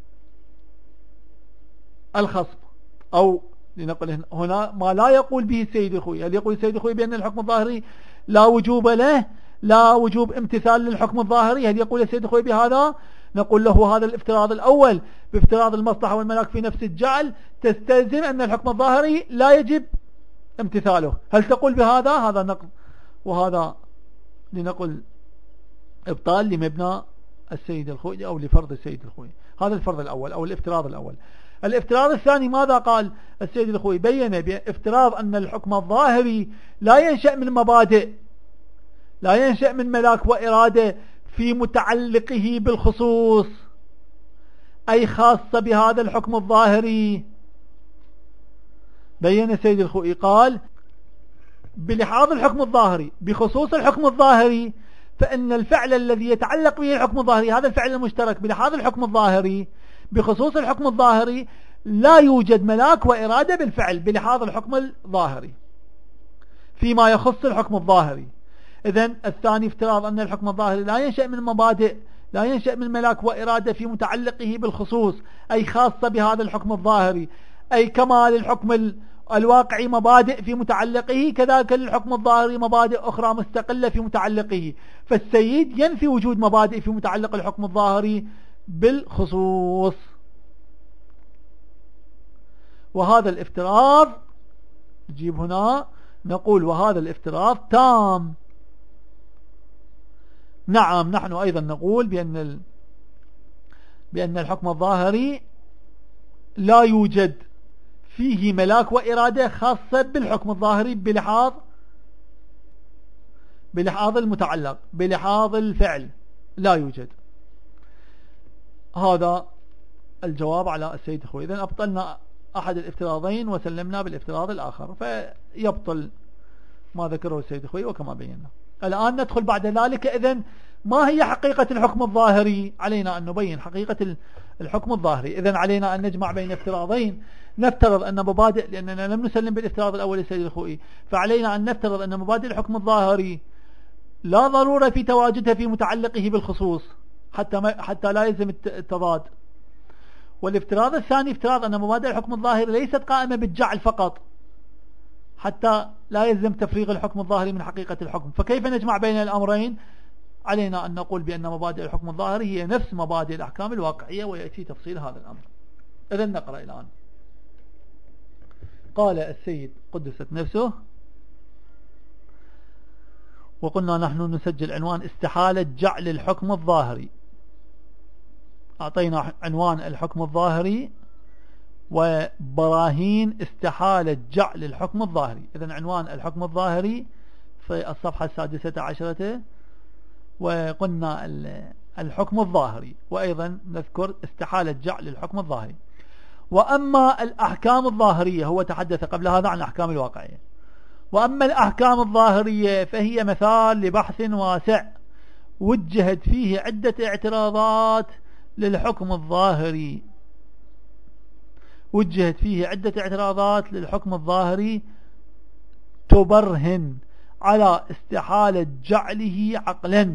الخصم، أو لنقل هنا ما لا يقول به السيد الخوئي. هل يقول السيد الخوئي بأن الحكم الظاهري لا وجوب له، لا وجوب امتثال للحكم الظاهري؟ هل يقول السيد الخوئي بهذا؟ نقول له هذا الافتراض الأول بافتراض المصلحة والملاك في نفس الجعل تستلزم أن الحكم الظاهري لا يجب امتثاله. هل تقول بهذا؟ هذا نقل، وهذا لنقل ابطال لمبنى السيد الخوئي أو لفرض السيد الخوئي. هذا الفرض الأول أو الافتراض الأول. الافتراض الثاني ماذا قال السيد الخوئي؟ بين بافتراض أن الحكم الظاهري لا ينشأ من مبادئ، لا ينشأ من ملاك وإرادة في متعلقه بالخصوص، أي خاصة بهذا الحكم الظاهري. بين السيد الخوئي قال بلحاظ الحكم الظاهري بخصوص الحكم الظاهري، فإن الفعل الذي يتعلق به الحكم الظاهري هذا الفعل المشترك بلحاظ الحكم الظاهري بخصوص الحكم الظاهري لا يوجد ملاك وإرادة بالفعل بلحاظ الحكم الظاهري فيما يخص الحكم الظاهري. إذن الثاني افتراض أن الحكم الظاهري لا ينشأ من مبادئ لا ينشأ من ملاك وإرادة في متعلقه بالخصوص أي خاصة بهذا الحكم الظاهري، أي كما للحكم الواقعي مبادئ في متعلقه كذلك للحكم الظاهري مبادئ أخرى مستقلة في متعلقه. فالسيد ينفي وجود مبادئ في متعلق الحكم الظاهري بالخصوص. وهذا الافتراض نجيب هنا نقول وهذا الافتراض تام. نعم نحن أيضا نقول بأن ال... بأن الحكم الظاهري لا يوجد فيه ملاك وإرادة خاصة بالحكم الظاهري بلحاظ بلحاظ المتعلق بلحاظ الفعل لا يوجد. هذا الجواب على السيد أخوي. إذن أبطلنا أحد الافتراضين وسلمنا بالافتراض الآخر فيبطل ما ذكره السيد أخوي وكما بينا. الآن ندخل بعد ذلك. إذن ما هي حقيقة الحكم الظاهري؟ علينا أن نبين حقيقة الحكم الظاهري. إذن علينا أن نجمع بين افتراضين. نفترض أن مبادئ لأننا لم نسلم بالافتراض الأول السيد الأخوي فعلينا أن نفترض أن مبادئ الحكم الظاهري لا ضرورة في تواجدها في متعلقه بالخصوص حتى ما حتى لا يلزم التضاد. والافتراض الثاني افتراض أن مبادئ الحكم الظاهري ليست قائمة بالجعل فقط حتى لا يلزم تفريغ الحكم الظاهري من حقيقة الحكم. فكيف نجمع بين الأمرين؟ علينا أن نقول بأن مبادئ الحكم الظاهري هي نفس مبادئ الأحكام الواقعية ويأتي تفصيل هذا الأمر. إذن نقرأ الآن. قال السيد قدست نفسه وقلنا نحن نسجل عنوان استحالة جعل الحكم الظاهري. أعطينا عنوان الحكم الظاهري وبراهين استحالة جعل الحكم الظاهري. إذن عنوان الحكم الظاهري في الصفحة السادسة عشرة وقلنا الحكم الظاهري وأيضا نذكر استحالة جعل الحكم الظاهري. وأما الأحكام الظاهرية هو تحدث قبل هذا عن الأحكام الواقعية. وأما الأحكام الظاهرية فهي مثال لبحث واسع وجهت فيه عدة اعتراضات للحكم الظاهري وجهت فيه عدة اعتراضات للحكم الظاهري تبرهن على استحالة جعله عقلا.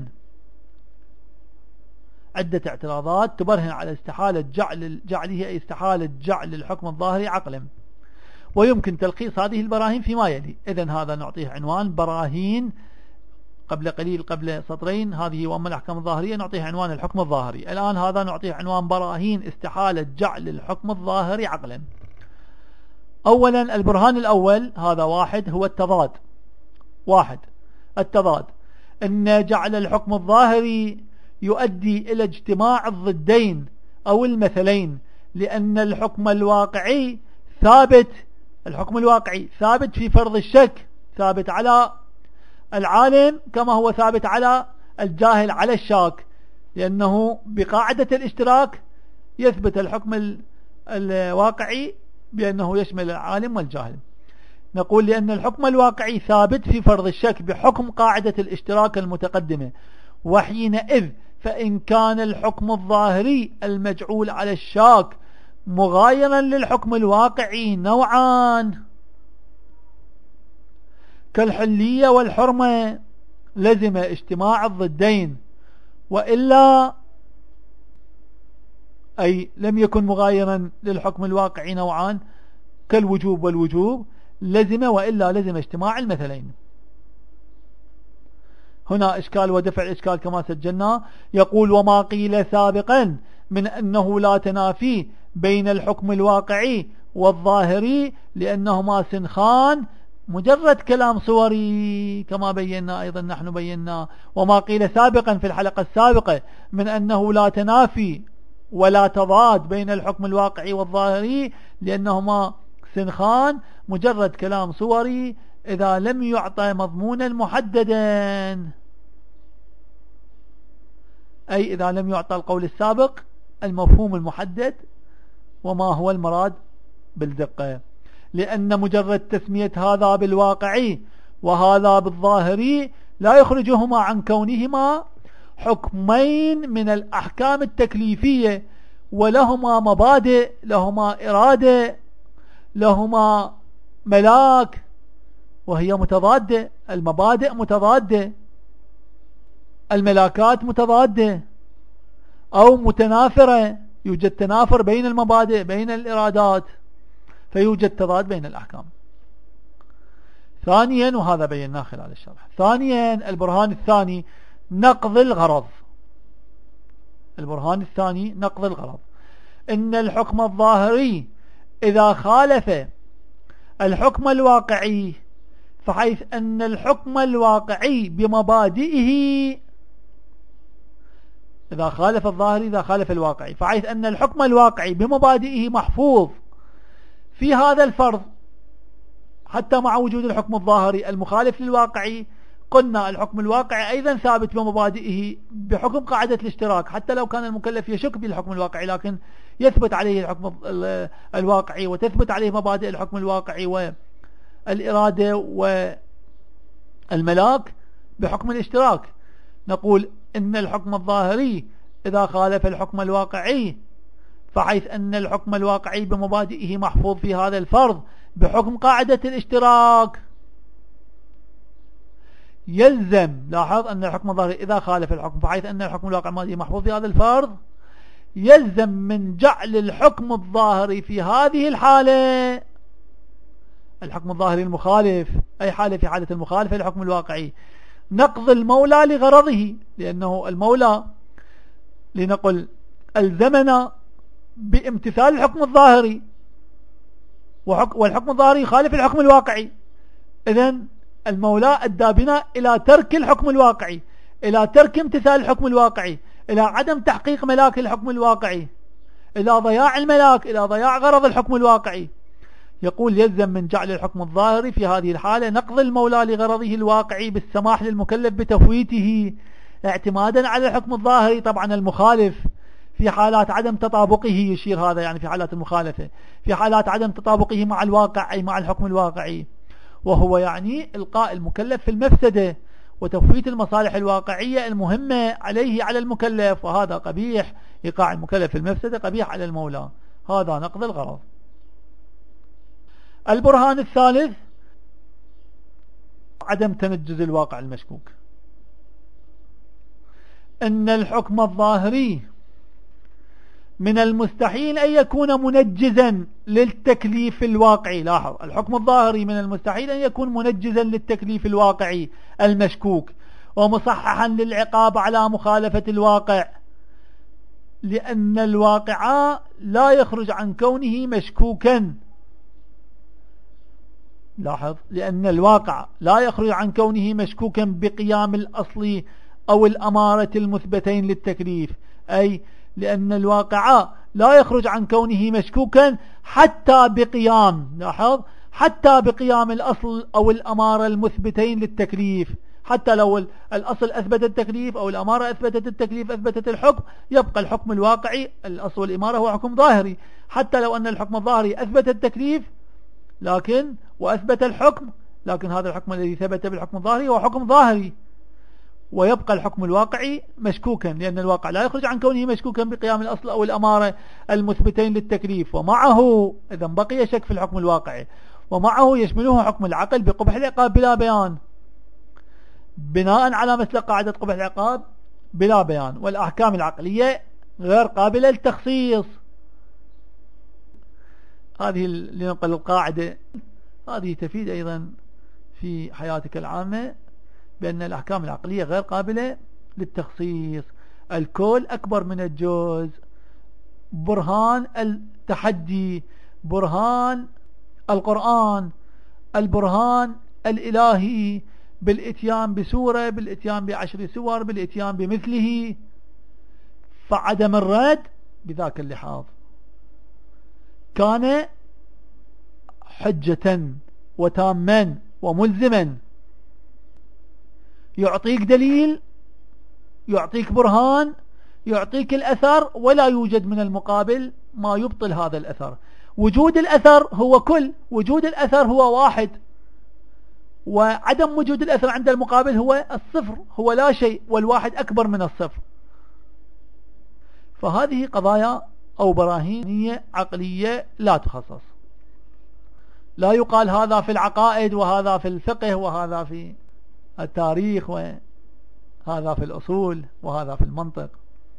عدة اعتراضات تبرهن على استحالة جعل جعله أي استحالة جعل الحكم الظاهري عقلا. ويمكن تلخيص هذه البراهين فيما يلي. إذن هذا نعطيه عنوان براهين قبل قليل قبل سطرين هذه وأما الأحكام الظاهرية نعطيه عنوان الحكم الظاهري. الآن هذا نعطيه عنوان براهين استحالة جعل الحكم الظاهري عقلا. أولا البرهان الأول هذا واحد هو التضاد. واحد التضاد أن جعل الحكم الظاهري يؤدي إلى اجتماع الضدين أو المثلين لأن الحكم الواقعي ثابت الحكم الواقعي ثابت في فرض الشك ثابت على العالم كما هو ثابت على الجاهل على الشاك لأنه بقاعدة الاشتراك يثبت الحكم الواقعي بأنه يشمل العالم والجاهل. نقول لأن الحكم الواقعي ثابت في فرض الشك بحكم قاعدة الاشتراك المتقدمة وحينئذ فإن كان الحكم الظاهري المجعول على الشاك مغايرا للحكم الواقعي نوعان كالحلية والحرمة لزم اجتماع الضدين وإلا أي لم يكن مغايرا للحكم الواقعي نوعان كالوجوب والوجوب لزم وإلا لزم اجتماع المثلين. هنا إشكال ودفع الإشكال كما سجلنا. يقول وما قيل سابقا من أنه لا تنافي بين الحكم الواقعي والظاهري لأنهما سنخان مجرد كلام صوري كما بينا أيضا نحن بينا. وما قيل سابقا في الحلقة السابقة من أنه لا تنافي ولا تضاد بين الحكم الواقعي والظاهري لأنهما سنخان مجرد كلام صوري إذا لم يعطى مضمونا محددا أي إذا لم يعطى القول السابق المفهوم المحدد وما هو المراد بالدقة. لأن مجرد تسمية هذا بالواقعي وهذا بالظاهري لا يخرجهما عن كونهما حكمين من الأحكام التكليفية، ولهما مبادئ، لهما إرادة، لهما ملاك، وهي متضادة. المبادئ متضادة، الملاكات متضادة أو متنافرة، يوجد تنافر بين المبادئ بين الإرادات، فيوجد تضاد بين الأحكام. ثانيا، وهذا بيناه خلال الشرح، ثانيا البرهان الثاني نقض الغرض. البرهان الثاني نقض الغرض، إن الحكم الظاهري إذا خالف الحكم الواقعي، فحيث أن الحكم الواقعي بمبادئه، إذا خالف الظاهري إذا خالف الواقعي، فحيث أن الحكم الواقعي بمبادئه محفوظ في هذا الفرض حتى مع وجود الحكم الظاهري المخالف للواقعي، قلنا الحكم الواقعي أيضا ثابت بمبادئه بحكم قاعدة الاشتراك، حتى لو كان المكلف يشك بالحكم الواقعي لكن يثبت عليه الحكم الواقعي وتثبت عليه مبادئ الحكم الواقعي والإرادة والملاك بحكم الاشتراك. نقول إن الحكم الظاهري إذا خالف الحكم الواقعي، فحيث أن الحكم الواقعي بمبادئه محفوظ في هذا الفرض بحكم قاعدة الاشتراك، يلزم، لاحظ أن الحكم الظاهري إذا خالف الحكم فحيث أن الحكم الواقعي محفوظ في هذا الفرض، يلزم من جعل الحكم الظاهري في هذه الحالة، الحكم الظاهري المخالف، أي حالة في حالة المخالفة للحكم الواقعي، نقض المولى لغرضه، لأنه المولى لنقل ألزمنا بامتثال الحكم الظاهري، والحكم الظاهري يخالف الحكم الواقعي، إذن المولى أدى بنا إلى ترك الحكم الواقعي، إلى ترك امتثال الحكم الواقعي، إلى عدم تحقيق ملاك الحكم الواقعي، إلى ضياع الملاك، إلى ضياع غرض الحكم الواقعي. يقول يلزم من جعل الحكم الظاهري في هذه الحالة نقض المولى لغرضه الواقعي بالسماح للمكلف بتفويته اعتمادا على الحكم الظاهري، طبعا المخالف في حالات عدم تطابقه، يشير هذا يعني في حالات المخالفة، في حالات عدم تطابقه مع الواقع أي مع الحكم الواقعي، وهو يعني إلقاء المكلف في المفسدة وتفويت المصالح الواقعية المهمة عليه على المكلف، وهذا قبيح، إيقاع المكلف في المفسدة قبيح على المولى، هذا نقض الغرض. البرهان الثالث عدم تنجز الواقع المشكوك، إن الحكم الظاهري من المستحيل أن يكون منجزا للتكليف الواقعي، لاحظ الحكم الظاهري من المستحيل أن يكون منجزا للتكليف الواقعي المشكوك ومصححا للعقاب على مخالفة الواقع، لأن الواقع لا يخرج عن كونه مشكوكا، لاحظ لأن الواقع لا يخرج عن كونه مشكوكا بقيام الأصل أو الأمارة المثبتين للتكليف، أي لأن الواقع لا يخرج عن كونه مشكوكا حتى بقيام، لاحظ حتى بقيام الأصل أو الأمارة المثبتين للتكليف، حتى لو الأصل أثبت التكليف أو الأمارة أثبتت التكليف أثبتت الحكم، يبقى الحكم الواقعي الأصل والإمارة هو حكم ظاهري، حتى لو أن الحكم الظاهري أثبت التكليف لكن وأثبت الحكم، لكن هذا الحكم الذي ثبت بالحكم الظاهري هو حكم ظاهري، ويبقى الحكم الواقعي مشكوكا، لأن الواقع لا يخرج عن كونه مشكوكا بقيام الأصل أو الأمارة المثبتين للتكليف، ومعه إذا بقي شك في الحكم الواقعي ومعه يشمله حكم العقل بقبح العقاب بلا بيان، بناء على مثل قاعدة قبح العقاب بلا بيان، والأحكام العقلية غير قابلة للتخصيص. هذه لنقل القاعدة هذه تفيد أيضا في حياتك العامة بأن الأحكام العقلية غير قابلة للتخصيص، الكل أكبر من الجزء. برهان التحدي، برهان القرآن، البرهان الإلهي بالإتيان بسورة، بالإتيان بعشر سور، بالإتيان بمثله، فعدم الرد بذاك اللحاظ كان حجة وتاما وملزما، يعطيك دليل، يعطيك برهان، يعطيك الأثر، ولا يوجد من المقابل ما يبطل هذا الأثر. وجود الأثر هو كل، وجود الأثر هو واحد، وعدم وجود الأثر عند المقابل هو الصفر، هو لا شيء، والواحد أكبر من الصفر. فهذه قضايا أو براهينية عقلية لا تخصص. لا يقال هذا في العقائد وهذا في الفقه وهذا في التاريخ وهذا في الأصول وهذا في المنطق.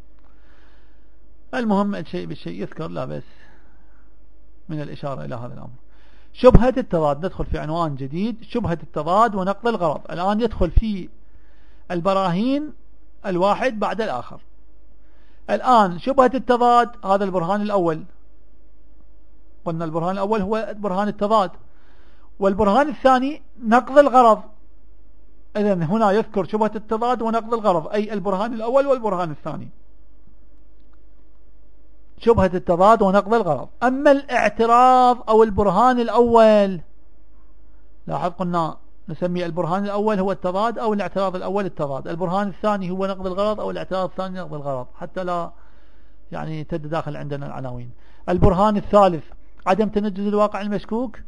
المهم الشيء بالشيء يذكر، لا بس من الإشارة إلى هذا الأمر. شبهة التضاد، ندخل في عنوان جديد، شبهة التضاد ونقض الغرض. الآن يدخل في البراهين الواحد بعد الآخر. الآن شبهة التضاد، هذا البرهان الأول، قلنا البرهان الأول هو برهان التضاد، والبرهان الثاني نقض الغرض. إذن هنا يذكر شبهة التضاد ونقض الغرض، أي البرهان الأول والبرهان الثاني. شبهة التضاد ونقض الغرض. أما الاعتراض أو البرهان الأول، لاحظ قلنا نسمي البرهان الأول هو التضاد أو الاعتراض الأول التضاد، البرهان الثاني هو نقض الغرض أو الاعتراض الثاني نقض الغرض، حتى لا يعني تتداخل عندنا العناوين. البرهان الثالث عدم تنجز الواقع المشكوك،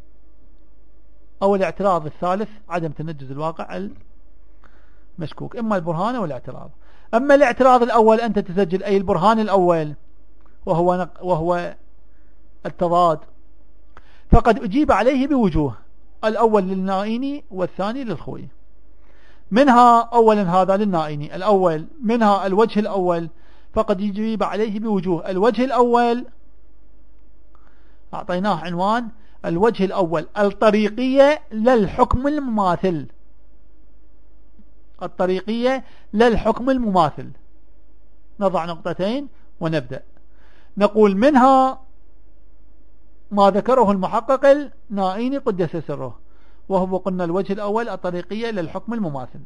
أو الاعتراض الثالث عدم تنجز الواقع المشكوك، إما البرهان أو الاعتراض. أما الاعتراض الأول أنت تسجل أي البرهان الأول وهو, نق... وهو التضاد، فقد أجيب عليه بوجوه، الأول للنائيني والثاني للخوئي. منها أولا هذا للنائيني الأول، منها الوجه الأول فقد يجيب عليه بوجوه. الوجه الأول أعطيناه عنوان الوجه الأول الطريقية للحكم المماثل، الطريقية للحكم المماثل. نضع نقطتين ونبدأ. نقول منها ما ذكره المحقق النائيني قدس سره، وهو قلنا الوجه الأول الطريقية للحكم المماثل.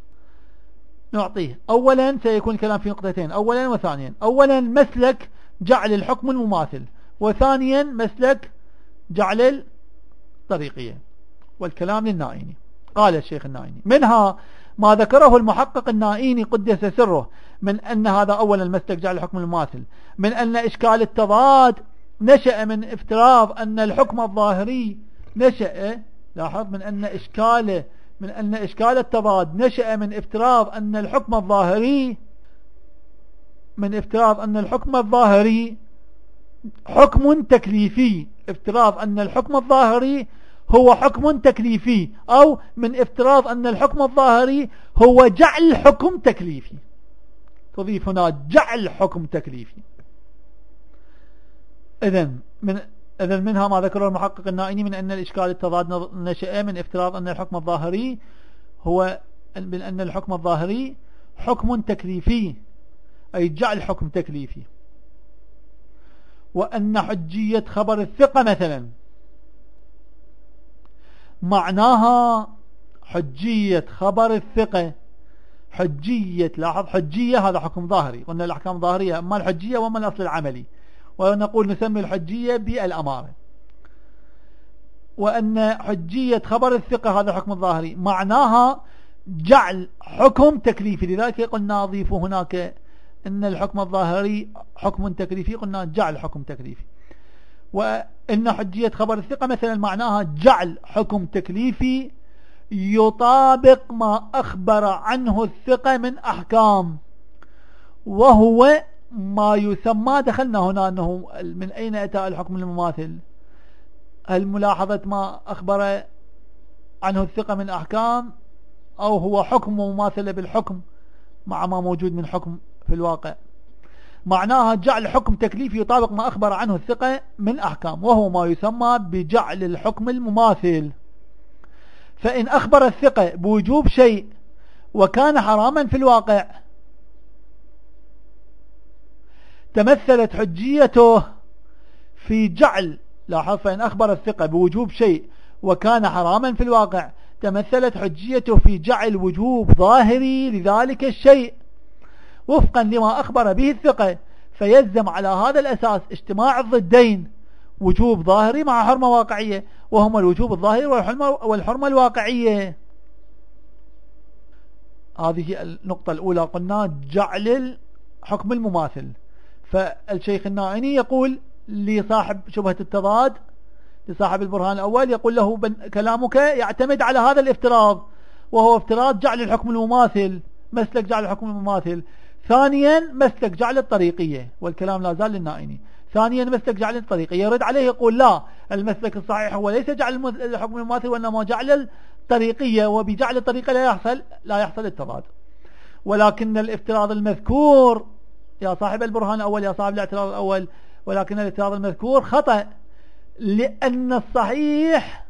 نعطيه أولا، سيكون الكلام في نقطتين، أولا وثانيا. أولا مسلك جعل الحكم المماثل، وثانيا مسلك جعل الطريقية، والكلام للنائيني. قال الشيخ النائيني منها ما ذكره المحقق النائيني قدس سره من أن هذا أولا المسلك جعل الحكم المماثل، من أن إشكال التضاد نشأ من افتراض أن الحكم الظاهري نشأ، لاحظ، من أن إشكال من أن إشكال التضاد نشأ من افتراض أن الحكم الظاهري من افتراض أن الحكم الظاهري حكم تكليفي، افتراض أن الحكم الظاهري هو حكم تكليفي، أو من افتراض أن الحكم الظاهري هو جعل حكم تكليفي. تضيف هنا جعل حكم تكليفي. إذن من إذن منها ما ذكره المحقق النائيني من أن الإشكال التضاد نشأ من افتراض أن الحكم الظاهري هو من أن الحكم الظاهري حكم تكليفي، أي جعل حكم تكليفي. وأن حجية خبر الثقة مثلا معناها حجية خبر الثقة، حجية، لاحظ حجية هذا حكم ظاهري، قلنا الأحكام الظاهرية أما الحجية وما الأصل العملي، ونقول نسمي الحجية بالأمارة. وأن حجية خبر الثقة هذا حكم الظاهري معناها جعل حكم تكليفي، لذلك قلنا أضيف هناك أن الحكم الظاهري حكم تكليفي، قلنا جعل حكم تكليفي. وأن حجية خبر الثقة مثلا معناها جعل حكم تكليفي يطابق ما أخبر عنه الثقة من أحكام، وهو ما يسمى، دخلنا هنا أنه من أين أتى الحكم المماثل، هل ملاحظة ما أخبر عنه الثقة من أحكام، أو هو حكم مماثلة بالحكم مع ما موجود من حكم في الواقع. معناها جعل حكم تكليفي يطابق ما أخبر عنه الثقة من أحكام، وهو ما يسمى بجعل الحكم المماثل. فإن أخبر الثقة بوجوب شيء وكان حراما في الواقع تمثلت حجيته في جعل، لاحظ، فإن أخبر الثقة بوجوب شيء وكان حراما في الواقع تمثلت حجيته في جعل وجوب ظاهري لذلك الشيء وفقا لما أخبر به الثقة، فيلزم على هذا الأساس اجتماع الضدين، وجوب ظاهري مع حرمة واقعية، وهما الوجوب الظاهري والحرمة الواقعية. هذه النقطة الأولى، قلنا جعل الحكم المماثل. فالشيخ النائيني يقول لصاحب شبهة التضاد لصاحب البرهان الأول يقول له كلامك يعتمد على هذا الافتراض، وهو افتراض جعل الحكم المماثل، مسلك جعل الحكم المماثل. ثانيا مسلك جعل الطريقية، والكلام لا زال للنائني. ثانيا مسلك جعل الطريقية، يرد عليه يقول لا، المسلك الصحيح هو ليس جعل الحكم المماثل وإنما جعل الطريقية، وبجعل الطريقة لا يحصل لا يحصل التضاد. ولكن الافتراض المذكور يا صاحب البرهان الأول، يا صاحب الاعتراض الأول، ولكن الافتراض المذكور خطأ، لأن الصحيح،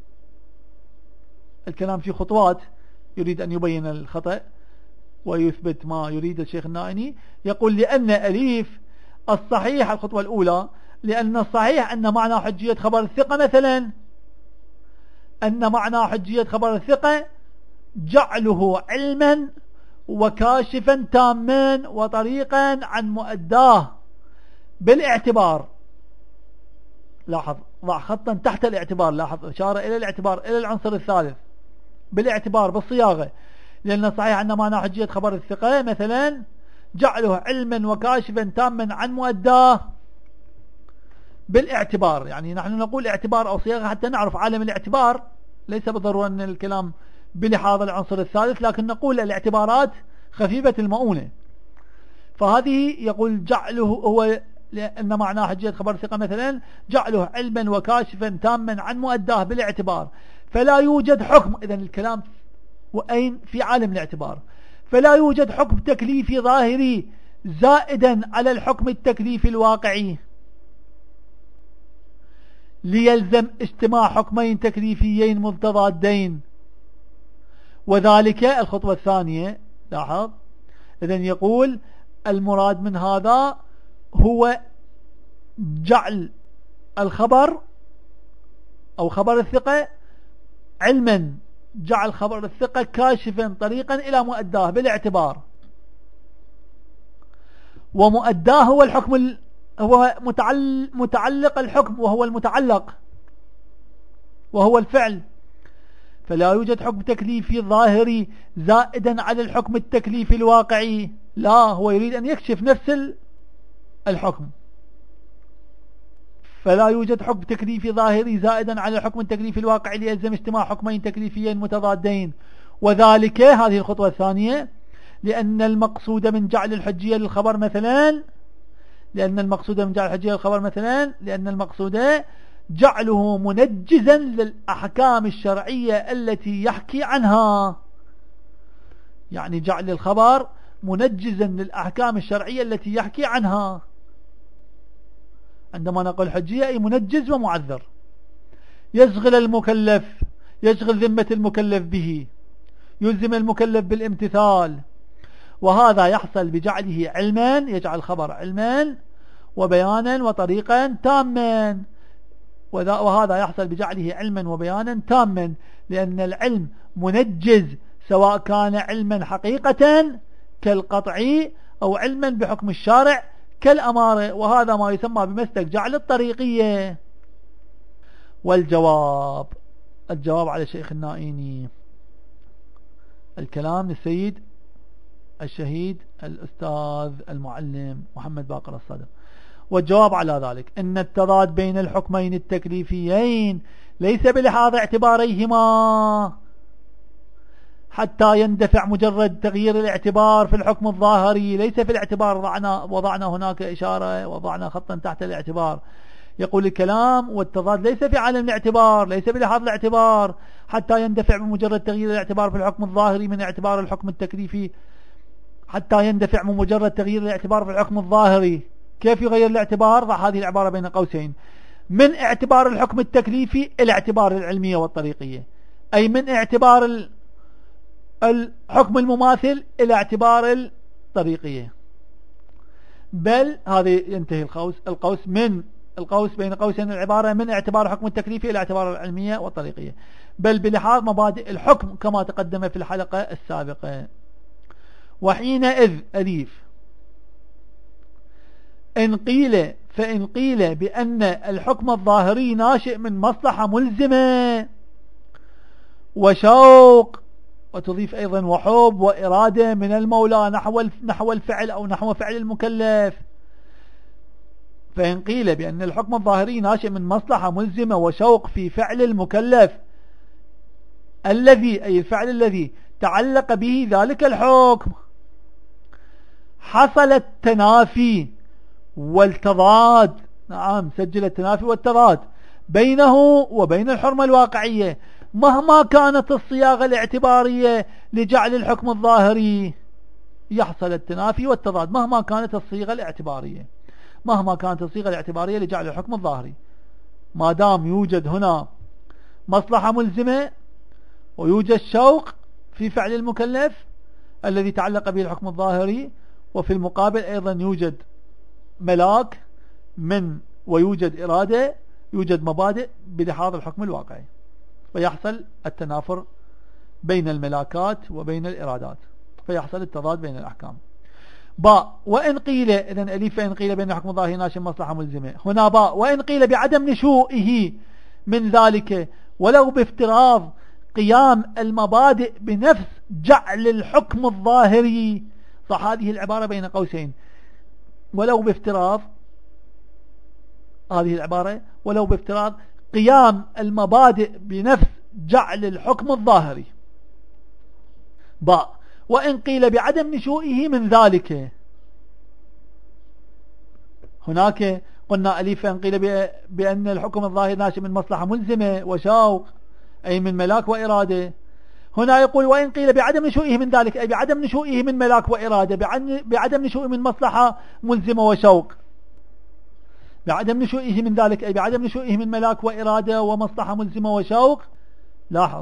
الكلام في خطوات، يريد أن يبين الخطأ ويثبت ما يريد الشيخ النائني. يقول لأن أليف الصحيح، الخطوة الأولى، لأن الصحيح أن معنى حجية خبر الثقة مثلا، أن معنى حجية خبر الثقة جعله علما وكاشفا تاما وطريقا عن مؤداه بالاعتبار. لاحظ، ضع خطا تحت الاعتبار، لاحظ إشارة إلى الاعتبار، إلى العنصر الثالث، بالاعتبار، بالصياغة. لأن صحيح أن معنى حجية خبر الثقة مثلا جعله علما وكاشفا تاما عن مؤداه بالاعتبار. يعني نحن نقول اعتبار أو صياغة حتى نعرف عالم الاعتبار، ليس بالضرورة أن الكلام بلحاظ العنصر الثالث، لكن نقول الاعتبارات خفيفة المؤونة. فهذه يقول جعله هو، لأن معنى حجية خبر الثقة مثلا جعله علما وكاشفا تاما عن مؤداه بالاعتبار، فلا يوجد حكم. إذن الكلام وأين؟ في عالم الاعتبار. فلا يوجد حكم تكليفي ظاهري زائدا على الحكم التكليفي الواقعي ليلزم اجتماع حكمين تكليفيين متضادين، وذلك الخطوة الثانية. لاحظ، إذن يقول المراد من هذا هو جعل الخبر أو خبر الثقة علما، جعل خبر الثقة كاشفا طريقا إلى مؤداه بالاعتبار، ومؤداه هو الحكم ال... هو متعلق, متعلق الحكم، وهو المتعلق وهو الفعل. فلا يوجد حكم تكليفي ظاهري زائدا على الحكم التكليفي الواقعي، لا، هو يريد أن يكشف نفس الحكم. فلا يوجد حكم تكليفي ظاهري زائدا على الحكم التكليفي الواقعي ليلزم اجتماع حكمين تكليفيين متضادين، وذلك، هذه الخطوة الثانية، لأن المقصود من جعل الحجية للخبر مثلا لأن المقصود من جعل الحجية للخبر مثلا لأن المقصود جعله منجزا للأحكام الشرعية التي يحكي عنها. يعني جعل الخبر منجزا للأحكام الشرعية التي يحكي عنها. عندما نقول حجية أي منجز ومعذر، يشغل المكلف، يشغل ذمة المكلف به، يلزم المكلف بالامتثال، وهذا يحصل بجعله علما، يجعل الخبر علما وبيانا وطريقا تاما، وهذا يحصل بجعله علما وبيانا تاما، لأن العلم منجز سواء كان علما حقيقة كالقطعي أو علما بحكم الشارع كالأمارة، وهذا ما يسمى بمسلك جعل الطريقية. والجواب، الجواب على الشيخ النائيني، الكلام للسيد الشهيد الأستاذ المعلم محمد باقر الصدر. والجواب على ذلك أن التضاد بين الحكمين التكليفيين ليس بلحاظ اعتباريهما حتى يندفع مجرد تغيير الاعتبار في الحكم الظاهري، ليس في الاعتبار. وضعنا, وضعنا هناك إشارة، وضعنا خطا تحت الاعتبار. يقول الكلام والتضاد ليس في عالم الاعتبار، ليس بلحاظ الاعتبار حتى يندفع بمجرد تغيير الاعتبار في الحكم الظاهري من اعتبار الحكم التكليفي، حتى يندفع بمجرد تغيير الاعتبار في الحكم الظاهري. كيف يغير الاعتبار؟ ضع هذه العبارة بين قوسين: من اعتبار الحكم التكليفي إلى اعتبار العلمية والطريقية، أي من اعتبار الحكم المماثل إلى اعتبار الطريقية. بل هذه ينتهي القوس القوس من القوس بين قوسين العبارة من اعتبار الحكم التكليفي إلى اعتبار العلمية والطريقية، بل بلحاظ مبادئ الحكم كما تقدم في الحلقة السابقة. وحينئذ أليف إن قيل فإن قيل بأن الحكم الظاهري ناشئ من مصلحة ملزمة وشوق، وتضيف أيضا وحب وإرادة من المولى نحو نحو الفعل أو نحو فعل المكلف، فإن قيل بأن الحكم الظاهري ناشئ من مصلحة ملزمة وشوق في فعل المكلف الذي أي الفعل الذي تعلق به ذلك الحكم، حصل التنافي والتضاد. نعم، سجل التنافي والتضاد بينه وبين الحرمة الواقعية مهما كانت الصياغة الاعتبارية لجعل الحكم الظاهري. يحصل التنافي والتضاد مهما كانت الصيغة الاعتبارية مهما كانت الصيغة الاعتبارية لجعل الحكم الظاهري، ما دام يوجد هنا مصلحة ملزمة ويوجد شوق في فعل المكلف الذي تعلق به الحكم الظاهري، وفي المقابل أيضا يوجد ملاك من ويوجد إرادة، يوجد مبادئ بلحاظ الحكم الواقعي، فيحصل التنافر بين الملاكات وبين الإرادات، فيحصل التضاد بين الأحكام. باء وإن قيل، إذن أليف فإن قيل بأن الحكم الظاهري ناشئ مصلحة ملزمة. هنا باء وإن قيل بعدم نشوئه من ذلك ولو بافتراض قيام المبادئ بنفس جعل الحكم الظاهري. صح، هذه العبارة بين قوسين، ولو بافتراض، هذه العبارة ولو بافتراض قيام المبادئ بنفس جعل الحكم الظاهري. باء وإن قيل بعدم نشوئه من ذلك. هناك قلنا أليف فإن قيل بأن الحكم الظاهري ناشئ من مصلحة ملزمة وشوق أي من ملاك وإرادة. هنا يقول وإن قيل بعدم نشوئه من ذلك أي بعدم نشوئه من ملاك وإرادة، بعدم نشوئه من مصلحة ملزمة وشوق، بعدم نشوئه من ذلك أي بعدم نشوئه من ملاك وإرادة ومصلحة ملزمة وشوق. لاحظ،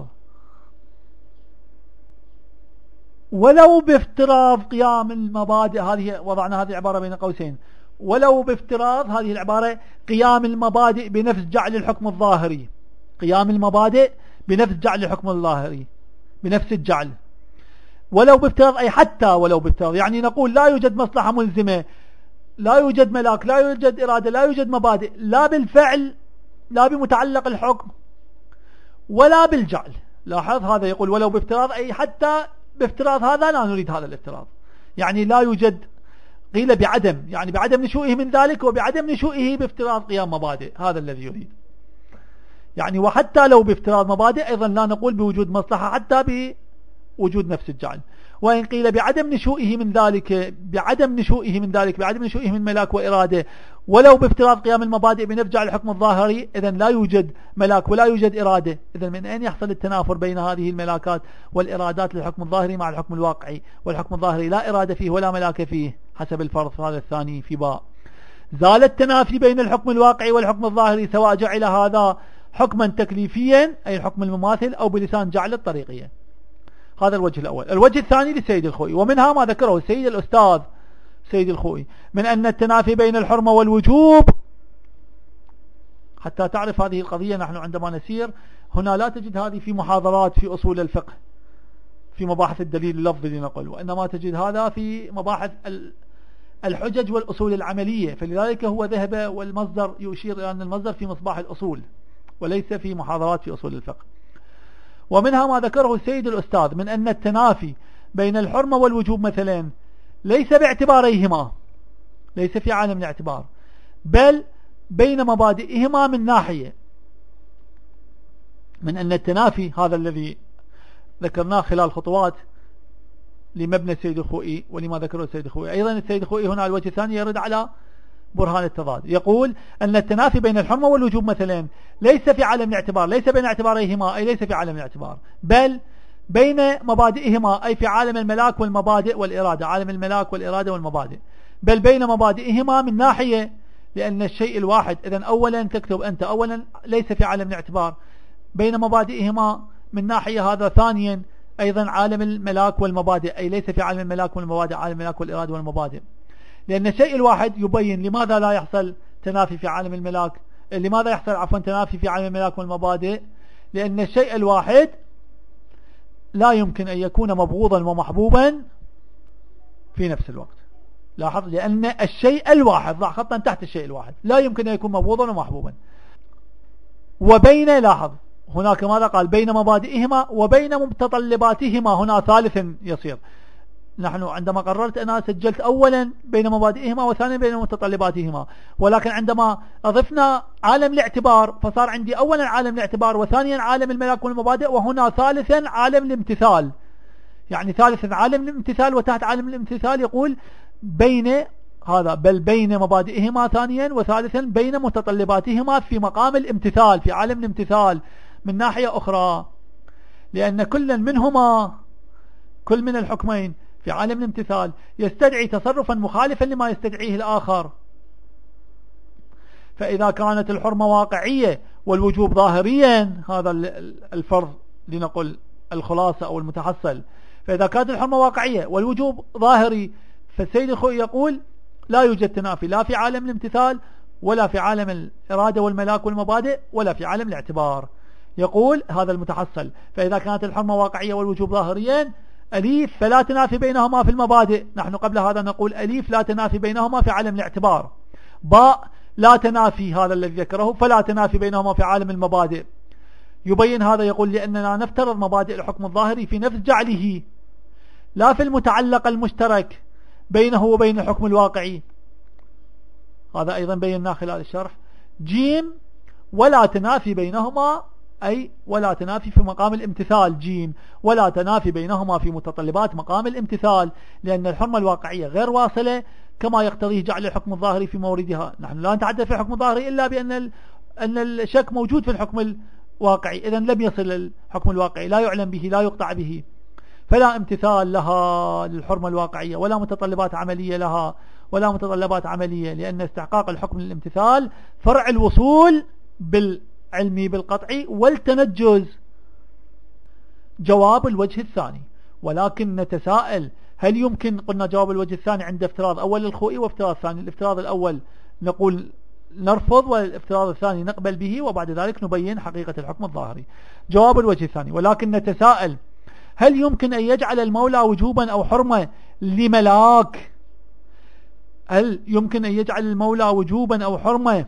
ولو بافتراض قيام المبادئ، هذه وضعنا هذه العبارة بين قوسين، ولو بافتراض هذه العبارة قيام المبادئ بنفس جعل الحكم الظاهري، قيام المبادئ بنفس جعل الحكم الظاهري بنفس الجعل. ولو بافتراض أي حتى ولو بافتراض، يعني نقول لا يوجد مصلحة ملزمة، لا يوجد ملاك، لا يوجد إرادة، لا يوجد مبادئ، لا بالفعل لا بمتعلق الحكم ولا بالجعل. لاحظ، هذا يقول ولو بافتراض أي حتى بافتراض هذا لا نريد هذا الافتراض، يعني لا يوجد. قيل بعدم، يعني بعدم نشوئه من ذلك وبعدم نشوئه بافتراض قيام مبادئ، هذا الذي يريد. يعني وحتى لو بافتراض مبادئ أيضا لا نقول بوجود مصلحة حتى بوجود نفس الجعل. وإن قيل بعدم نشوئه من ذلك، بعدم نشوئه من ذلك بعدم نشوئه من ملاك وإرادة ولو بافتراض قيام المبادئ بنفس جعل الحكم الظاهري، إذن لا يوجد ملاك ولا يوجد إرادة. إذن من أين يحصل التنافر بين هذه الملاكات والإرادات للحكم الظاهري مع الحكم الواقعي؟ والحكم الظاهري لا إرادة فيه ولا ملاك فيه حسب الفرض هذا الثاني في باء. زال التنافي بين الحكم الواقعي والحكم الظاهري سواء جعل هذا حكما تكليفيا أي الحكم المماثل أو بلسان جعل الطريقية. هذا الوجه الأول. الوجه الثاني للسيد الخوئي، ومنها ما ذكره السيد الأستاذ سيد الخوئي من أن التنافي بين الحرمة والوجوب. حتى تعرف هذه القضية، نحن عندما نسير هنا لا تجد هذه في محاضرات في أصول الفقه في مباحث الدليل اللفظي لنقل، وإنما تجد هذا في مباحث الحجج والأصول العملية. فلذلك هو ذهب والمصدر يشير إلى أن المصدر في مصباح الأصول وليس في محاضرات في أصول الفقه. ومنها ما ذكره السيد الأستاذ من أن التنافي بين الحرمة والوجوب مثلا ليس باعتباريهما، ليس في عالم الاعتبار، بل بين مبادئهما من ناحية، من أن التنافي هذا الذي ذكرناه خلال خطوات لمبنى السيد الخوئي ولما ذكره السيد الخوئي. أيضا السيد الخوئي هنا الوجه الثاني يرد على برهان التضاد، يقول أن التنافي بين الحرمة والوجوب مثلا ليس في عالم الاعتبار، ليس بين اعتباريهما أي ليس في عالم الاعتبار، بل بين مبادئهما أي في عالم الملاك والمبادئ والإرادة، عالم الملاك والإرادة والمبادئ، بل بين مبادئهما من ناحية، لأن الشيء الواحد إذن أولا تكتب أنت أولا ليس في عالم الاعتبار، بين مبادئهما من ناحية، هذا ثانيا أيضا عالم الملاك والمبادئ أي ليس في عالم الملاك والمبادئ، عالم الملاك والإرادة والمبادئ. لأن الشيء الواحد يبين لماذا لا يحصل تنافي في عالم الملاك، لماذا يحصل عفوا تنافي في عالم الملاك والمبادئ، لأن الشيء الواحد لا يمكن أن يكون مبغوضا ومحبوبا في نفس الوقت. لاحظ، لأن الشيء الواحد، ضع خطا تحت الشيء الواحد، لا يمكن أن يكون مبغوضا ومحبوبا. وبين، لاحظ هناك ماذا قال؟ بين مبادئهما وبين متطلباتهما، هنا ثالث يصير نحن عندما قررت أنا سجلت أولا بين مبادئهما وثانيا بين متطلباتهما، ولكن عندما أضفنا عالم الاعتبار فصار عندي أولا عالم الاعتبار وثانيا عالم الملاك والمبادئ، وهنا ثالثا عالم الامتثال. يعني ثالثا عالم الامتثال، وتحت عالم الامتثال يقول بين هذا بل بين مبادئهما ثانيا، وثالثا بين متطلباتهما في مقام الامتثال في عالم الامتثال من ناحية أخرى، لأن كل منهما كل من الحكمين في عالم الامتثال يستدعي تصرفا مخالفا لما يستدعيه الآخر. فإذا كانت الحرمة واقعية والوجوب ظاهريا، هذا الفرض لنقول الخلاصة أو المتحصل، فإذا كانت الحرمة واقعية والوجوب ظاهري فالسيد الخوئي يقول لا يوجد تنافي لا في عالم الامتثال ولا في عالم الإرادة والملاك والمبادئ ولا في عالم الاعتبار. يقول هذا المتحصل فإذا كانت الحرمة واقعية والوجوب ظاهريا أليف فلا تنافي بينهما في المبادئ. نحن قبل هذا نقول أليف لا تنافي بينهما في عالم الاعتبار، باء لا تنافي هذا الذي ذكره فلا تنافي بينهما في عالم المبادئ. يبين هذا يقول لأننا نفترض مبادئ الحكم الظاهري في نفس جعله لا في المتعلق المشترك بينه وبين الحكم الواقعي. هذا أيضا بيناه خلال الشرح. جيم ولا تنافي بينهما أي ولا تنافي في مقام الامتثال، جيم ولا تنافي بينهما في متطلبات مقام الامتثال، لأن الحرمة الواقعية غير واصلة كما يقتضيه جعل الحكم الظاهري في موردها. نحن لا نتحدث في الحكم الظاهري إلا بأن أن الشك موجود في الحكم الواقعي، إذن لم يصل الحكم الواقعي، لا يعلم به لا يقطع به، فلا امتثال لها للحرمة الواقعية ولا متطلبات عملية لها ولا متطلبات عملية، لأن استحقاق الحكم للامتثال فرع الوصول بالعلمي بالقطعي والتنجز. جواب الوجه الثاني، ولكن نتساءل هل يمكن، قلنا جواب الوجه الثاني عند افتراض أول الخوئي وافتراض ثاني. الافتراض الأول نقول نرفض والافتراض الثاني نقبل به، وبعد ذلك نبين حقيقة الحكم الظاهري. جواب الوجه الثاني، ولكن نتساءل هل يمكن أن يجعل المولى وجوبا أو حرمة لملاك هل يمكن أن يجعل المولى وجوبا أو حرمة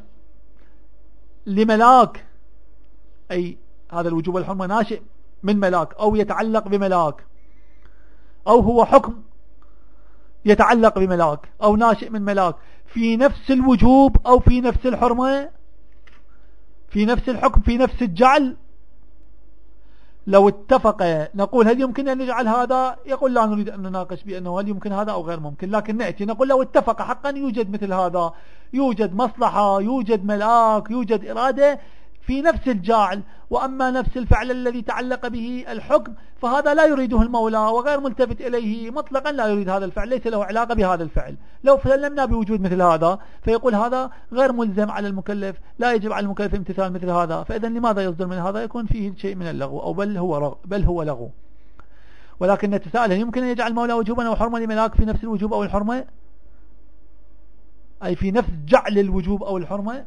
لملاك، أي هذا الوجوب والحرمة ناشئ من ملاك أو يتعلق بملاك، أو هو حكم يتعلق بملاك أو ناشئ من ملاك في نفس الوجوب أو في نفس الحرمة، في نفس الحكم في نفس الجعل؟ لو اتفق نقول هل يمكن أن نجعل هذا؟ يقول لا نريد أن نناقش بأنه هل يمكن هذا أو غير ممكن، لكن نأتي نقول لو اتفق حقا يوجد مثل هذا، يوجد مصلحة يوجد ملاك يوجد إرادة في نفس الجاعل، وأما نفس الفعل الذي تعلق به الحكم فهذا لا يريده المولى وغير ملتفت إليه مطلقا، لا يريد هذا الفعل ليس له علاقة بهذا الفعل. لو سلمنا بوجود مثل هذا فيقول هذا غير ملزم على المكلف، لا يجب على المكلف امتثال مثل هذا، فإذا لماذا يصدر من هذا؟ يكون فيه شيء من اللغو أو بل هو رغ بل هو لغو. ولكن نتساءل هل يمكن أن يجعل المولى وجوبا أو حرمة لملاك في نفس الوجوب أو الحرمة، أي في نفس جعل الوجوب أو الحرمة؟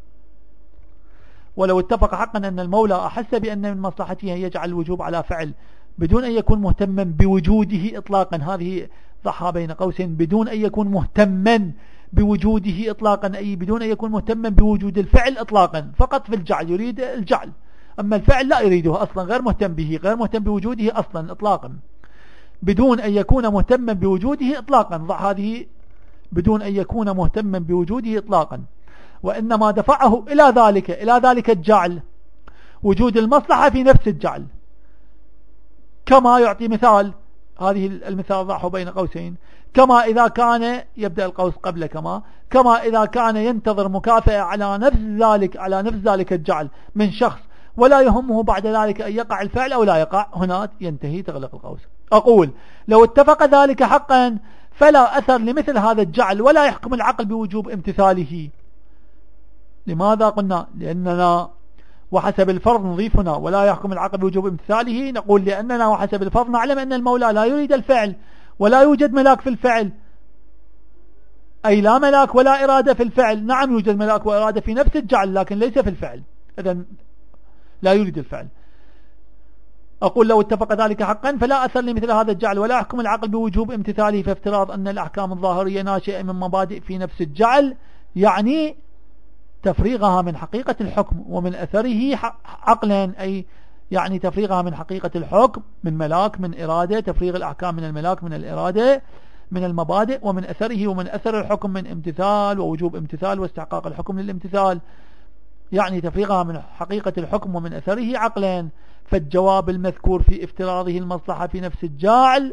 ولو اتفق حقا أن المولى أحس بأن من مصلحته أن يجعل الوجوب على فعل بدون أن يكون مهتما بوجوده إطلاقا، هذه ضحى بين قوسين، بدون أن يكون مهتما بوجوده إطلاقا، أي بدون أن يكون مهتما بوجود الفعل إطلاقا، فقط في الجعل يريد الجعل، أما الفعل لا يريده أصلا، غير مهتم به، غير مهتم بوجوده أصلا إطلاقا، بدون أن يكون مهتما بوجوده إطلاقا، ضع هذه بدون أن يكون مهتما بوجوده إطلاقا، وإنما دفعه إلى ذلك إلى ذلك الجعل وجود المصلحة في نفس الجعل، كما يعطي مثال، هذه المثال ضعه بين قوسين، كما إذا كان يبدأ القوس قبل كما كما إذا كان ينتظر مكافأة على نفس ذلك على نفس ذلك الجعل من شخص ولا يهمه بعد ذلك أن يقع الفعل أو لا يقع، هنا ينتهي تغلق القوس. أقول لو اتفق ذلك حقا فلا أثر لمثل هذا الجعل ولا يحكم العقل بوجوب امتثاله. لماذا قلنا؟ لأننا وحسب الفرض نضيفنا ولا يحكم العقل بوجوب امتثاله، نقول لأننا وحسب الفرض نعلم أن المولى لا يريد الفعل ولا يوجد ملاك في الفعل، أي لا ملاك ولا إرادة في الفعل. نعم يوجد ملاك وإرادة في نفس الجعل لكن ليس في الفعل، إذن لا يريد الفعل. أقول لو اتفق ذلك حقا فلا أثر لمثل هذا الجعل ولا يحكم العقل بوجوب امتثاله، فافتراض أن الأحكام الظاهرية ناشئة من مبادئ في نفس الجعل يعني تفريغها من حقيقة الحكم ومن أثره عقلا، أي يعني تفريغها من حقيقة الحكم من ملاك من إرادة، تفريغ الأحكام من الملاك من الإرادة من المبادئ، ومن أثره ومن أثر الحكم من امتثال ووجوب امتثال واستحقاق الحكم للامتثال، يعني تفريغها من حقيقة الحكم ومن أثره عقلا. فالجواب المذكور في افتراضه المصلحة في نفس الجاعل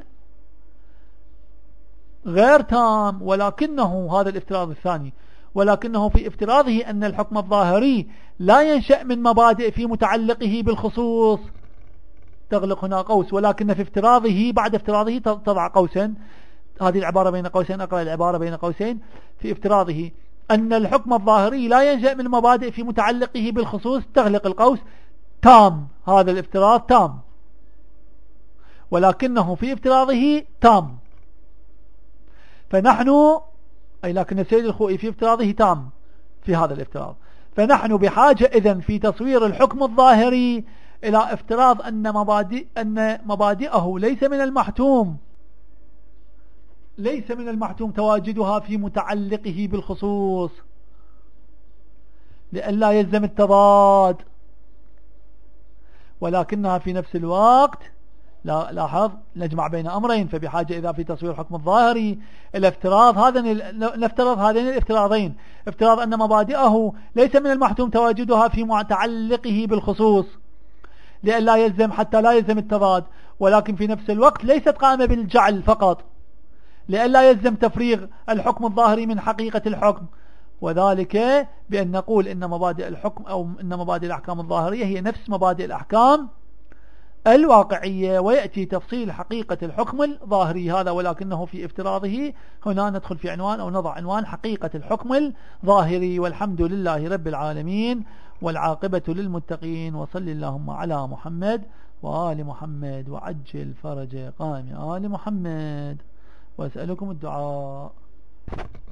غير تام، ولكنه هذا الافتراض الثاني، ولكنه في افتراضه أن الحكم الظاهري لا ينشأ من مبادئ في متعلقه بالخصوص، تغلق هنا قوس، ولكن في افتراضه بعد افتراضه تضع قوسا، هذه العبارة بين قوسين، أقرأ العبارة بين قوسين، في افتراضه أن الحكم الظاهري لا ينشأ من مبادئ في متعلقه بالخصوص تغلق القوس تام، هذا الافتراض تام، ولكنه في افتراضه تام. فنحن أي لكن السيد الخوئي في افتراضه تام في هذا الافتراض، فنحن بحاجة إذن في تصوير الحكم الظاهري إلى افتراض أن مبادئ أن مبادئه ليس من المحتوم ليس من المحتوم تواجدها في متعلقه بالخصوص، لئلا يلزم التضاد، ولكنها في نفس الوقت لا لاحظ نجمع بين أمرين، فبحاجة إذا في تصوير الحكم الظاهري الافتراض هذين نفترض هذين الافتراضين، افتراض أن مبادئه ليس من المحتوم تواجدها في متعلقه بالخصوص لئلا يلزم حتى لا يلزم التضاد، ولكن في نفس الوقت ليست قائمة بالجعل فقط لئلا يلزم تفريغ الحكم الظاهري من حقيقة الحكم، وذلك بأن نقول إن مبادئ الحكم أو إن مبادئ الأحكام الظاهرية هي نفس مبادئ الأحكام الواقعية، ويأتي تفصيل حقيقة الحكم الظاهري هذا، ولكنه في افتراضه. هنا ندخل في عنوان أو نضع عنوان حقيقة الحكم الظاهري. والحمد لله رب العالمين، والعاقبة للمتقين، وصل اللهم على محمد وآل محمد، وعجل فرج قائم آل محمد، وأسألكم الدعاء.